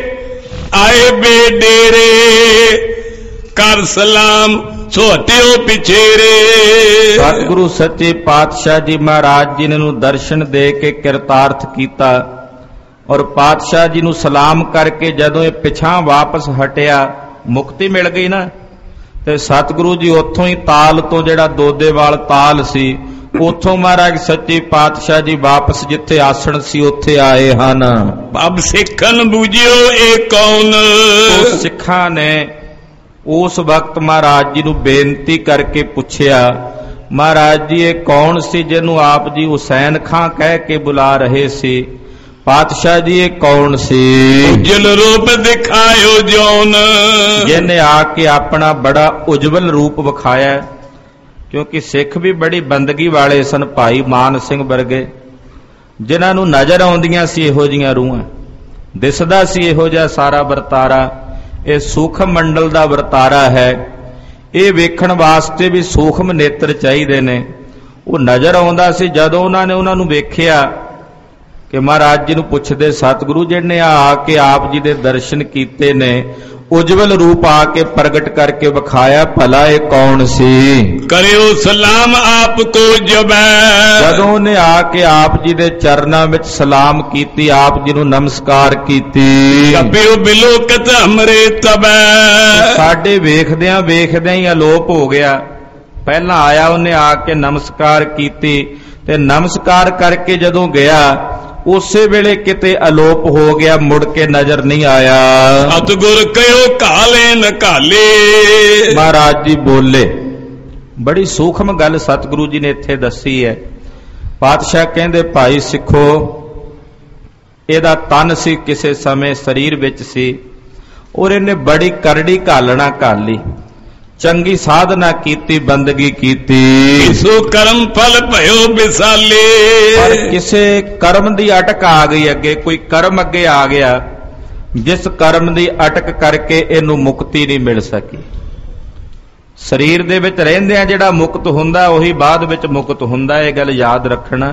ਆਏ ਬੇ ਡੇਰੇ, ਕਰ ਸਲਾਮ ਸੋ ਹਟਿਓ ਪਿਛੇਰੇ। ਸਤਿਗੁਰੂ ਸੱਚੇ ਪਾਤਸ਼ਾਹ ਜੀ ਮਹਾਰਾਜ ਜੀ ਨੇ ਨੂੰ ਦਰਸ਼ਨ ਦੇ ਕੇ ਕਿਰਤਾਰਥ ਕੀਤਾ ਔਰ ਪਾਤਸ਼ਾਹ ਜੀ ਨੂੰ ਸਲਾਮ ਕਰਕੇ ਜਦੋਂ ਇਹ ਪਿਛਾਂ ਵਾਪਸ ਹਟਿਆ, ਮੁਕਤੀ ਮਿਲ ਗਈ ਨਾ। ਤੇ ਸਤਿਗੁਰੂ ਜੀ ਉੱਥੋਂ ਹੀ ਤਾਲ ਤੋਂ, ਜਿਹੜਾ ਦੋਦੇਵਾਲ ਤਾਲ ਸੀ, ਉੱਥੋਂ ਮਹਾਰਾਜ ਸੱਚੇ ਪਾਤਸ਼ਾਹ ਜੀ ਵਾਪਸ ਜਿੱਥੇ ਆਸਣ ਸੀ ਉੱਥੇ ਆਏ ਹਨ। ਅਬ ਸਿੱਖਨ ਬੂਝਿਓ ਇਹ ਕੌਣ, ਉਹ ਸਿੱਖਾਂ ਨੇ ਉਸ ਵਕਤ ਮਹਾਰਾਜ ਜੀ ਨੂੰ ਬੇਨਤੀ ਕਰਕੇ ਪੁੱਛਿਆ, ਮਹਾਰਾਜ ਜੀ ਇਹ ਕੌਣ ਸੀ ਜਿਹਨੂੰ ਆਪ ਜੀ ਹੁਸੈਨ ਖਾਂ ਕਹਿ ਕੇ ਬੁਲਾ ਰਹੇ ਸੀ? ਪਾਤਸ਼ਾਹ ਜੀ ਇਹ ਕੌਣ ਸੀ? ਉਜਲ ਰੂਪ ਦਿਖਾਇਓ ਜੋਨ, ਜਿਹਨੇ ਆ ਕੇ ਆਪਣਾ ਬੜਾ ਉਜਵਲ ਰੂਪ ਵਿਖਾਇਆ। ਕਿਉਂਕਿ ਸਿੱਖ ਵੀ ਬੜੀ ਬੰਦਗੀ ਵਾਲੇ ਸਨ, ਭਾਈ ਮਾਨ ਸਿੰਘ ਵਰਗੇ, ਜਿਨ੍ਹਾਂ ਨੂੰ ਨਜ਼ਰ ਆਉਂਦੀਆਂ ਸੀ ਇਹੋ ਜੀਆਂ ਰੂਹਾਂ, ਦਿਸਦਾ ਸੀ ਇਹੋ ਜਿਹਾ ਸਾਰਾ ਵਰਤਾਰਾ। ਇਹ ਸੂਖਮ ਮੰਡਲ ਦਾ ਵਰਤਾਰਾ ਹੈ। ਇਹ ਵੇਖਣ ਵਾਸਤੇ ਵੀ ਸੂਖਮ ਨੇਤਰ ਚਾਹੀਦੇ ਨੇ। ਉਹ ਨਜ਼ਰ ਆਉਂਦਾ ਸੀ। ਜਦੋਂ ਉਹਨਾਂ ਨੇ ਉਹਨਾਂ ਨੂੰ ਵੇਖਿਆ ਕਿ ਮਹਾਰਾਜ ਜੀ ਨੂੰ ਪੁੱਛਦੇ, ਸਤਿਗੁਰੂ ਜਿਹਨੇ ਆ ਕੇ ਆਪ ਜੀ ਦੇ ਦਰਸ਼ਨ ਕੀਤੇ ਨੇ, ਉਜਵਲ ਰੂਪ ਆ ਕੇ ਪ੍ਰਗਟ ਕਰਕੇ ਵਿਖਾਇਆ, ਭਲਾ ਇਹ ਕੌਣ ਸੀ? ਕਰਿਓ ਸਲਾਮ ਆਪ ਕੋ ਜਬੈ, ਜਦੋਂ ਉਹਨੇ ਆ ਕੇ ਆਪ ਜੀ ਦੇ ਚਰਨਾਂ ਵਿੱਚ ਸਲਾਮ ਕੀਤੀ, ਆਪ ਜੀ ਨੂੰ ਨਮਸਕਾਰ ਕੀਤੀ, ਕਪਿਓ ਬਿਲੋਕਤ ਹਮਰੇ ਤਬੈ, ਸਾਡੇ ਵੇਖਦਿਆਂ ਵੇਖਦਿਆਂ ਹੀ ਅਲੋਪ ਹੋ ਗਿਆ। ਪਹਿਲਾਂ ਆਇਆ, ਉਹਨੇ ਆ ਕੇ ਨਮਸਕਾਰ ਕੀਤੀ ਤੇ ਨਮਸਕਾਰ ਕਰਕੇ ਜਦੋਂ ਗਿਆ ਉਸੇ ਵੇਲੇ ਕਿਤੇ ਅਲੋਪ ਹੋ ਗਿਆ, ਮੁੜ ਕੇ ਨਜ਼ਰ ਨਹੀਂ ਆਇਆ। ਸਤਿਗੁਰ ਕਹਿਓ ਕਾਲੇ ਨ ਕਾਲੇ, ਮਹਾਰਾਜ ਜੀ ਬੋਲੇ। ਬੜੀ ਸੂਖਮ ਗੱਲ ਸਤਿਗੁਰੂ ਜੀ ਨੇ ਇੱਥੇ ਦੱਸੀ ਹੈ। ਪਾਤਸ਼ਾਹ ਕਹਿੰਦੇ, ਭਾਈ ਸਿੱਖੋ, ਇਹਦਾ ਤਨ ਸੀ ਕਿਸੇ ਸਮੇਂ ਸਰੀਰ ਵਿੱਚ ਸੀ ਔਰ ਇਹਨੇ ਬੜੀ ਕਰੜੀ ਘਾਲਣਾ ਘਾਲੀ, ਚੰਗੀ ਸਾਧਨਾ ਕੀਤੀ, ਬੰਦਗੀ ਕੀਤੀ, ਸੋ ਕਰਮ ਫਲ ਭਇਓ ਵਿਸਾਲੇ। ਪਰ ਕਿਸੇ ਕਰਮ ਦੀ ਅਟਕ ਆ ਗਈ, ਅੱਗੇ ਕੋਈ ਕਰਮ ਅੱਗੇ ਆ ਗਿਆ, ਜਿਸ ਕਰਮ ਦੀ ਅਟਕ ਕਰਕੇ ਇਹਨੂੰ ਮੁਕਤੀ ਨਹੀਂ ਮਿਲ ਸਕੀ। ਸਰੀਰ ਦੇ ਵਿੱਚ ਰਹਿੰਦਿਆਂ ਜਿਹੜਾ ਮੁਕਤ ਹੁੰਦਾ ਉਹੀ ਬਾਅਦ ਵਿੱਚ ਮੁਕਤ ਹੁੰਦਾ, ਇਹ ਗੱਲ ਯਾਦ ਰੱਖਣਾ।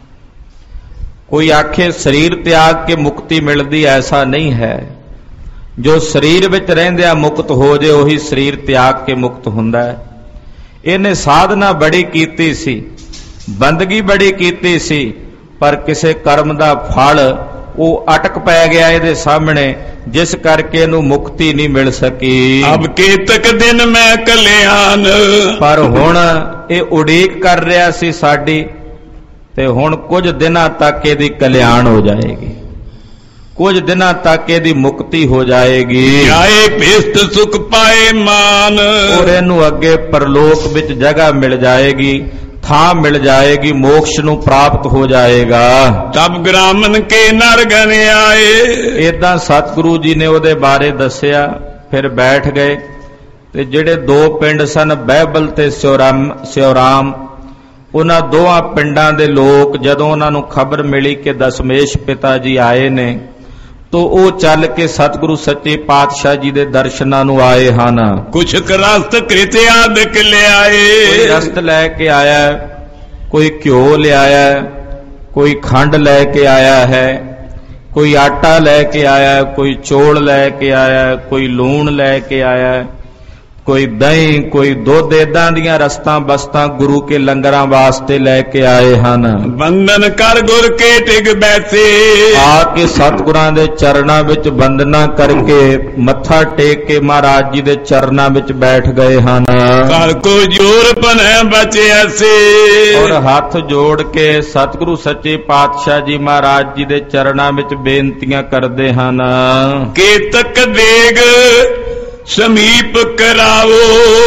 ਕੋਈ ਆਖੇ ਸਰੀਰ ਤਿਆਗ ਕੇ ਮੁਕਤੀ ਮਿਲਦੀ, ਐਸਾ ਨਹੀਂ ਹੈ। ਜੋ ਸਰੀਰ ਵਿੱਚ ਰਹਿੰਦਿਆਂ ਮੁਕਤ ਹੋ ਜੇ ਉਹੀ ਸਰੀਰ ਤਿਆਗ ਕੇ ਮੁਕਤ ਹੁੰਦਾ ਹੈ। ਇਹਨੇ ਸਾਧਨਾ ਬੜੀ ਕੀਤੀ ਸੀ, ਬੰਦਗੀ ਬੜੀ ਕੀਤੀ ਸੀ, ਪਰ ਕਿਸੇ ਕਰਮ ਦਾ ਫਲ ਉਹ ਅਟਕ ਪੈ ਗਿਆ ਇਹਦੇ ਸਾਹਮਣੇ, ਜਿਸ ਕਰਕੇ ਇਹਨੂੰ ਮੁਕਤੀ ਨਹੀਂ ਮਿਲ ਸਕੀ। ਅਬ ਕੇਤਕ ਦਿਨ ਮੈਂ ਕਲਿਆਣ, ਪਰ ਹੁਣ ਇਹ ਉਡੀਕ ਕਰ ਰਿਹਾ ਸੀ ਸਾਡੀ, ਤੇ ਹੁਣ ਕੁਝ ਦਿਨਾਂ ਤੱਕ ਇਹਦੀ ਕਲਿਆਣ ਹੋ ਜਾਏਗੀ, ਕੁਝ ਦਿਨਾਂ ਤੱਕ ਇਹਦੀ ਮੁਕਤੀ ਹੋ ਜਾਏਗੀ। ਆਏ ਭਿਸਤ ਸੁਖ ਪਾਏ ਮਾਨ, ਔਰ ਇਹਨੂੰ ਅੱਗੇ ਪਰਲੋਕ ਵਿੱਚ ਜਗ੍ਹਾ ਮਿਲ ਜਾਏਗੀ, ਥਾਂ ਮਿਲ ਜਾਏਗੀ, ਮੋਕਸ਼ ਨੂੰ ਪ੍ਰਾਪਤ ਹੋ ਜਾਏਗਾ। ਤਬ ਗ੍ਰਾਮਨ ਕੇ ਨਰ ਗਨ ਆਏ, ਏਦਾਂ ਸਤਿਗੁਰੂ ਜੀ ਨੇ ਉਹਦੇ ਬਾਰੇ ਦੱਸਿਆ। ਫਿਰ ਬੈਠ ਗਏ ਤੇ ਜਿਹੜੇ ਦੋ ਪਿੰਡ ਸਨ, ਬਹਿਬਲ ਤੇ ਸਿਉਰਾਮ, ਉਹਨਾਂ ਦੋਹਾਂ ਪਿੰਡਾਂ ਦੇ ਲੋਕ ਜਦੋਂ ਉਹਨਾਂ ਨੂੰ ਖਬਰ ਮਿਲੀ ਕਿ ਦਸ਼ਮੇਸ਼ ਪਿਤਾ ਜੀ ਆਏ ਨੇ, ਤੋ ਉਹ ਚੱਲ ਕੇ ਸਤਿਗੁਰੂ ਸੱਚੇ ਪਾਤਸ਼ਾਹ ਜੀ ਦੇ ਦਰਸ਼ਨਾਂ ਨੂੰ ਆਏ ਹਨ। ਕੁਛ ਰਸਤ ਕ੍ਰਿਤ ਆਦਿਕ ਲਿਆਏ, ਕੋਈ ਰਸਤ ਲੈ ਕੇ ਆਇਆ, ਕੋਈ ਘਿਓ ਲਿਆਇਆ, ਕੋਈ ਖੰਡ ਲੈ ਕੇ ਆਇਆ ਹੈ, ਕੋਈ ਆਟਾ ਲੈ ਕੇ ਆਇਆ, ਕੋਈ ਚੌਲ ਲੈ ਕੇ ਆਇਆ, ਕੋਈ ਲੂਣ ਲੈ ਕੇ ਆਇਆ, ਕੋਈ ਦਹੀਂ, ਕੋਈ ਦੁੱਧ, ਏਦਾਂ ਦੀਆਂ ਰਸਤਾਂ ਬਸਤਾਂ ਗੁਰੂ ਕੇ ਲੰਗਰਾਂ ਵਾਸਤੇ ਲੈ ਕੇ ਆਏ ਹਨ। ਬੰਦਨ ਕਰ ਗੁਰ ਕੇ ਟਿਕ ਬੈਠੇ, ਆ ਕੇ ਸਤਿਗੁਰਾਂ ਦੇ ਚਰਨਾਂ ਵਿੱਚ ਬੰਦਨਾ ਕਰਕੇ ਮੱਥਾ ਟੇਕ ਕੇ ਮਹਾਰਾਜ ਜੀ ਦੇ ਚਰਨਾਂ ਵਿੱਚ ਬੈਠ ਗਏ ਹਨ। ਕਰ ਕੋ ਜੋਰ ਪਨੈ ਬਚਿਆ ਸੇ, ਔਰ ਹੱਥ ਜੋੜ ਕੇ ਸਤਿਗੁਰੂ ਸੱਚੇ ਪਾਤਸ਼ਾਹ ਜੀ ਮਹਾਰਾਜ ਜੀ ਦੇ ਚਰਨਾਂ ਵਿੱਚ ਬੇਨਤੀਆਂ ਕਰਦੇ ਹਨ। ਕੇਤਕ ਦੇਗ ਸਮੀਪ ਕਰਾਵੋ,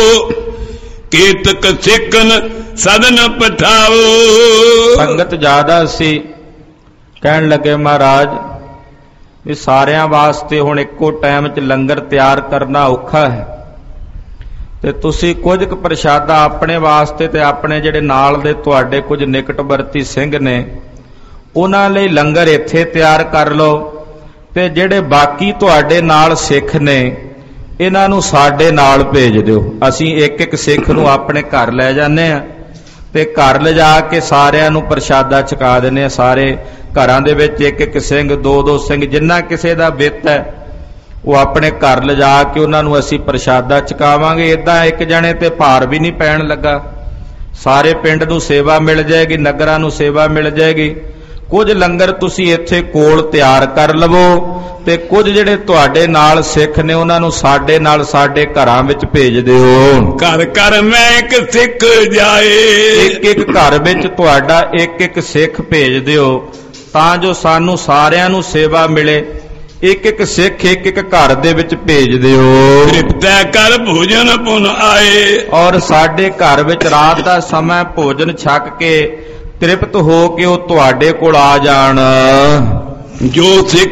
ਕੇਤਕ ਸਿੱਕਨ ਸਦਨ ਪਠਾਓ। ਸੰਗਤ ਜ਼ਿਆਦਾ ਸੀ, ਕਹਿਣ ਲੱਗੇ ਮਹਾਰਾਜ ਵੀ ਸਾਰਿਆਂ ਵਾਸਤੇ ਹੁਣ ਇੱਕੋ ਟਾਈਮ 'ਚ ਲੰਗਰ ਤਿਆਰ ਕਰਨਾ ਔਖਾ ਹੈ, ਤੇ ਤੁਸੀਂ ਕੁਝ ਕੁ ਪ੍ਰਸ਼ਾਦਾ ਆਪਣੇ ਵਾਸਤੇ ਤੇ ਆਪਣੇ ਜਿਹੜੇ ਨਾਲ ਦੇ ਤੁਹਾਡੇ ਕੁਝ ਨਿਕਟਵਰਤੀ ਸਿੰਘ ਨੇ ਉਹਨਾਂ ਲਈ ਲੰਗਰ ਇੱਥੇ ਤਿਆਰ ਕਰ ਲਓ, ਤੇ ਜਿਹੜੇ ਬਾਕੀ ਤੁਹਾਡੇ ਨਾਲ ਸਿੱਖ ਨੇ ਇਹਨਾਂ ਨੂੰ ਸਾਡੇ ਨਾਲ ਭੇਜ ਦਿਓ। ਅਸੀਂ ਇੱਕ ਇੱਕ ਸਿੱਖ ਨੂੰ ਆਪਣੇ ਘਰ ਲੈ ਜਾਂਦੇ ਆ ਤੇ ਘਰ ਲਿਜਾ ਕੇ ਸਾਰਿਆਂ ਨੂੰ ਪ੍ਰਸ਼ਾਦਾ ਛਕਾ ਦਿੰਦੇ ਆ। ਸਾਰੇ ਘਰਾਂ ਦੇ ਵਿੱਚ ਇੱਕ ਇੱਕ ਸਿੰਘ, ਦੋ ਦੋ ਸਿੰਘ, ਜਿੰਨਾ ਕਿਸੇ ਦਾ ਵਿੱਤ ਹੈ ਉਹ ਆਪਣੇ ਘਰ ਲਿਜਾ ਕੇ ਉਹਨਾਂ ਨੂੰ ਅਸੀਂ ਪ੍ਰਸ਼ਾਦਾ ਛਕਾਵਾਂਗੇ। ਇਦਾਂ ਇੱਕ ਜਣੇ ਤੇ ਭਾਰ ਵੀ ਨਹੀਂ ਪੈਣ ਲੱਗਾ, ਸਾਰੇ ਪਿੰਡ ਨੂੰ ਸੇਵਾ ਮਿਲ ਜਾਏਗੀ, ਨਗਰਾਂ ਨੂੰ ਸੇਵਾ ਮਿਲ ਜਾਏਗੀ। ਕੁਝ ਲੰਗਰ ਤੁਸੀਂ ਇੱਥੇ ਕੋਲ ਤਿਆਰ ਕਰ ਲਵੋ ਤੇ ਕੁਝ ਜਿਹੜੇ ਤੁਹਾਡੇ ਨਾਲ ਸਿੱਖ ਨੇ ਉਹਨਾਂ ਨੂੰ ਸਾਡੇ ਨਾਲ ਸਾਡੇ ਘਰਾਂ ਵਿੱਚ ਭੇਜ ਦਿਓ। ਘਰ ਘਰ ਮੈਂ ਇੱਕ ਸਿੱਖ ਜਾਏ, ਇੱਕ ਇੱਕ ਘਰ ਵਿੱਚ ਤੁਹਾਡਾ ਇੱਕ ਇੱਕ ਸਿੱਖ ਭੇਜ ਦਿਓ, ਤਾਂ ਜੋ ਸਾਨੂੰ ਸਾਰਿਆਂ ਨੂੰ ਸੇਵਾ ਮਿਲੇ। ਇੱਕ ਇੱਕ ਸਿੱਖ ਇੱਕ ਇੱਕ ਘਰ ਦੇ ਵਿੱਚ ਭੇਜ ਦਿਓ। ਤ੍ਰਿਪਤੈ ਕਰ ਭੋਜਨ ਪੁਨ ਆਏ, ਔਰ ਸਾਡੇ ਘਰ ਵਿੱਚ ਰਾਤ ਦਾ ਸਮਾਂ ਭੋਜਨ ਛਕ ਕੇ ਤ੍ਰਿਪਤ ਹੋ ਕੇ ਉਹ ਤੁਹਾਡੇ ਕੋਲ ਆ ਜਾਣ। ਜੋ ਸਿੱਖ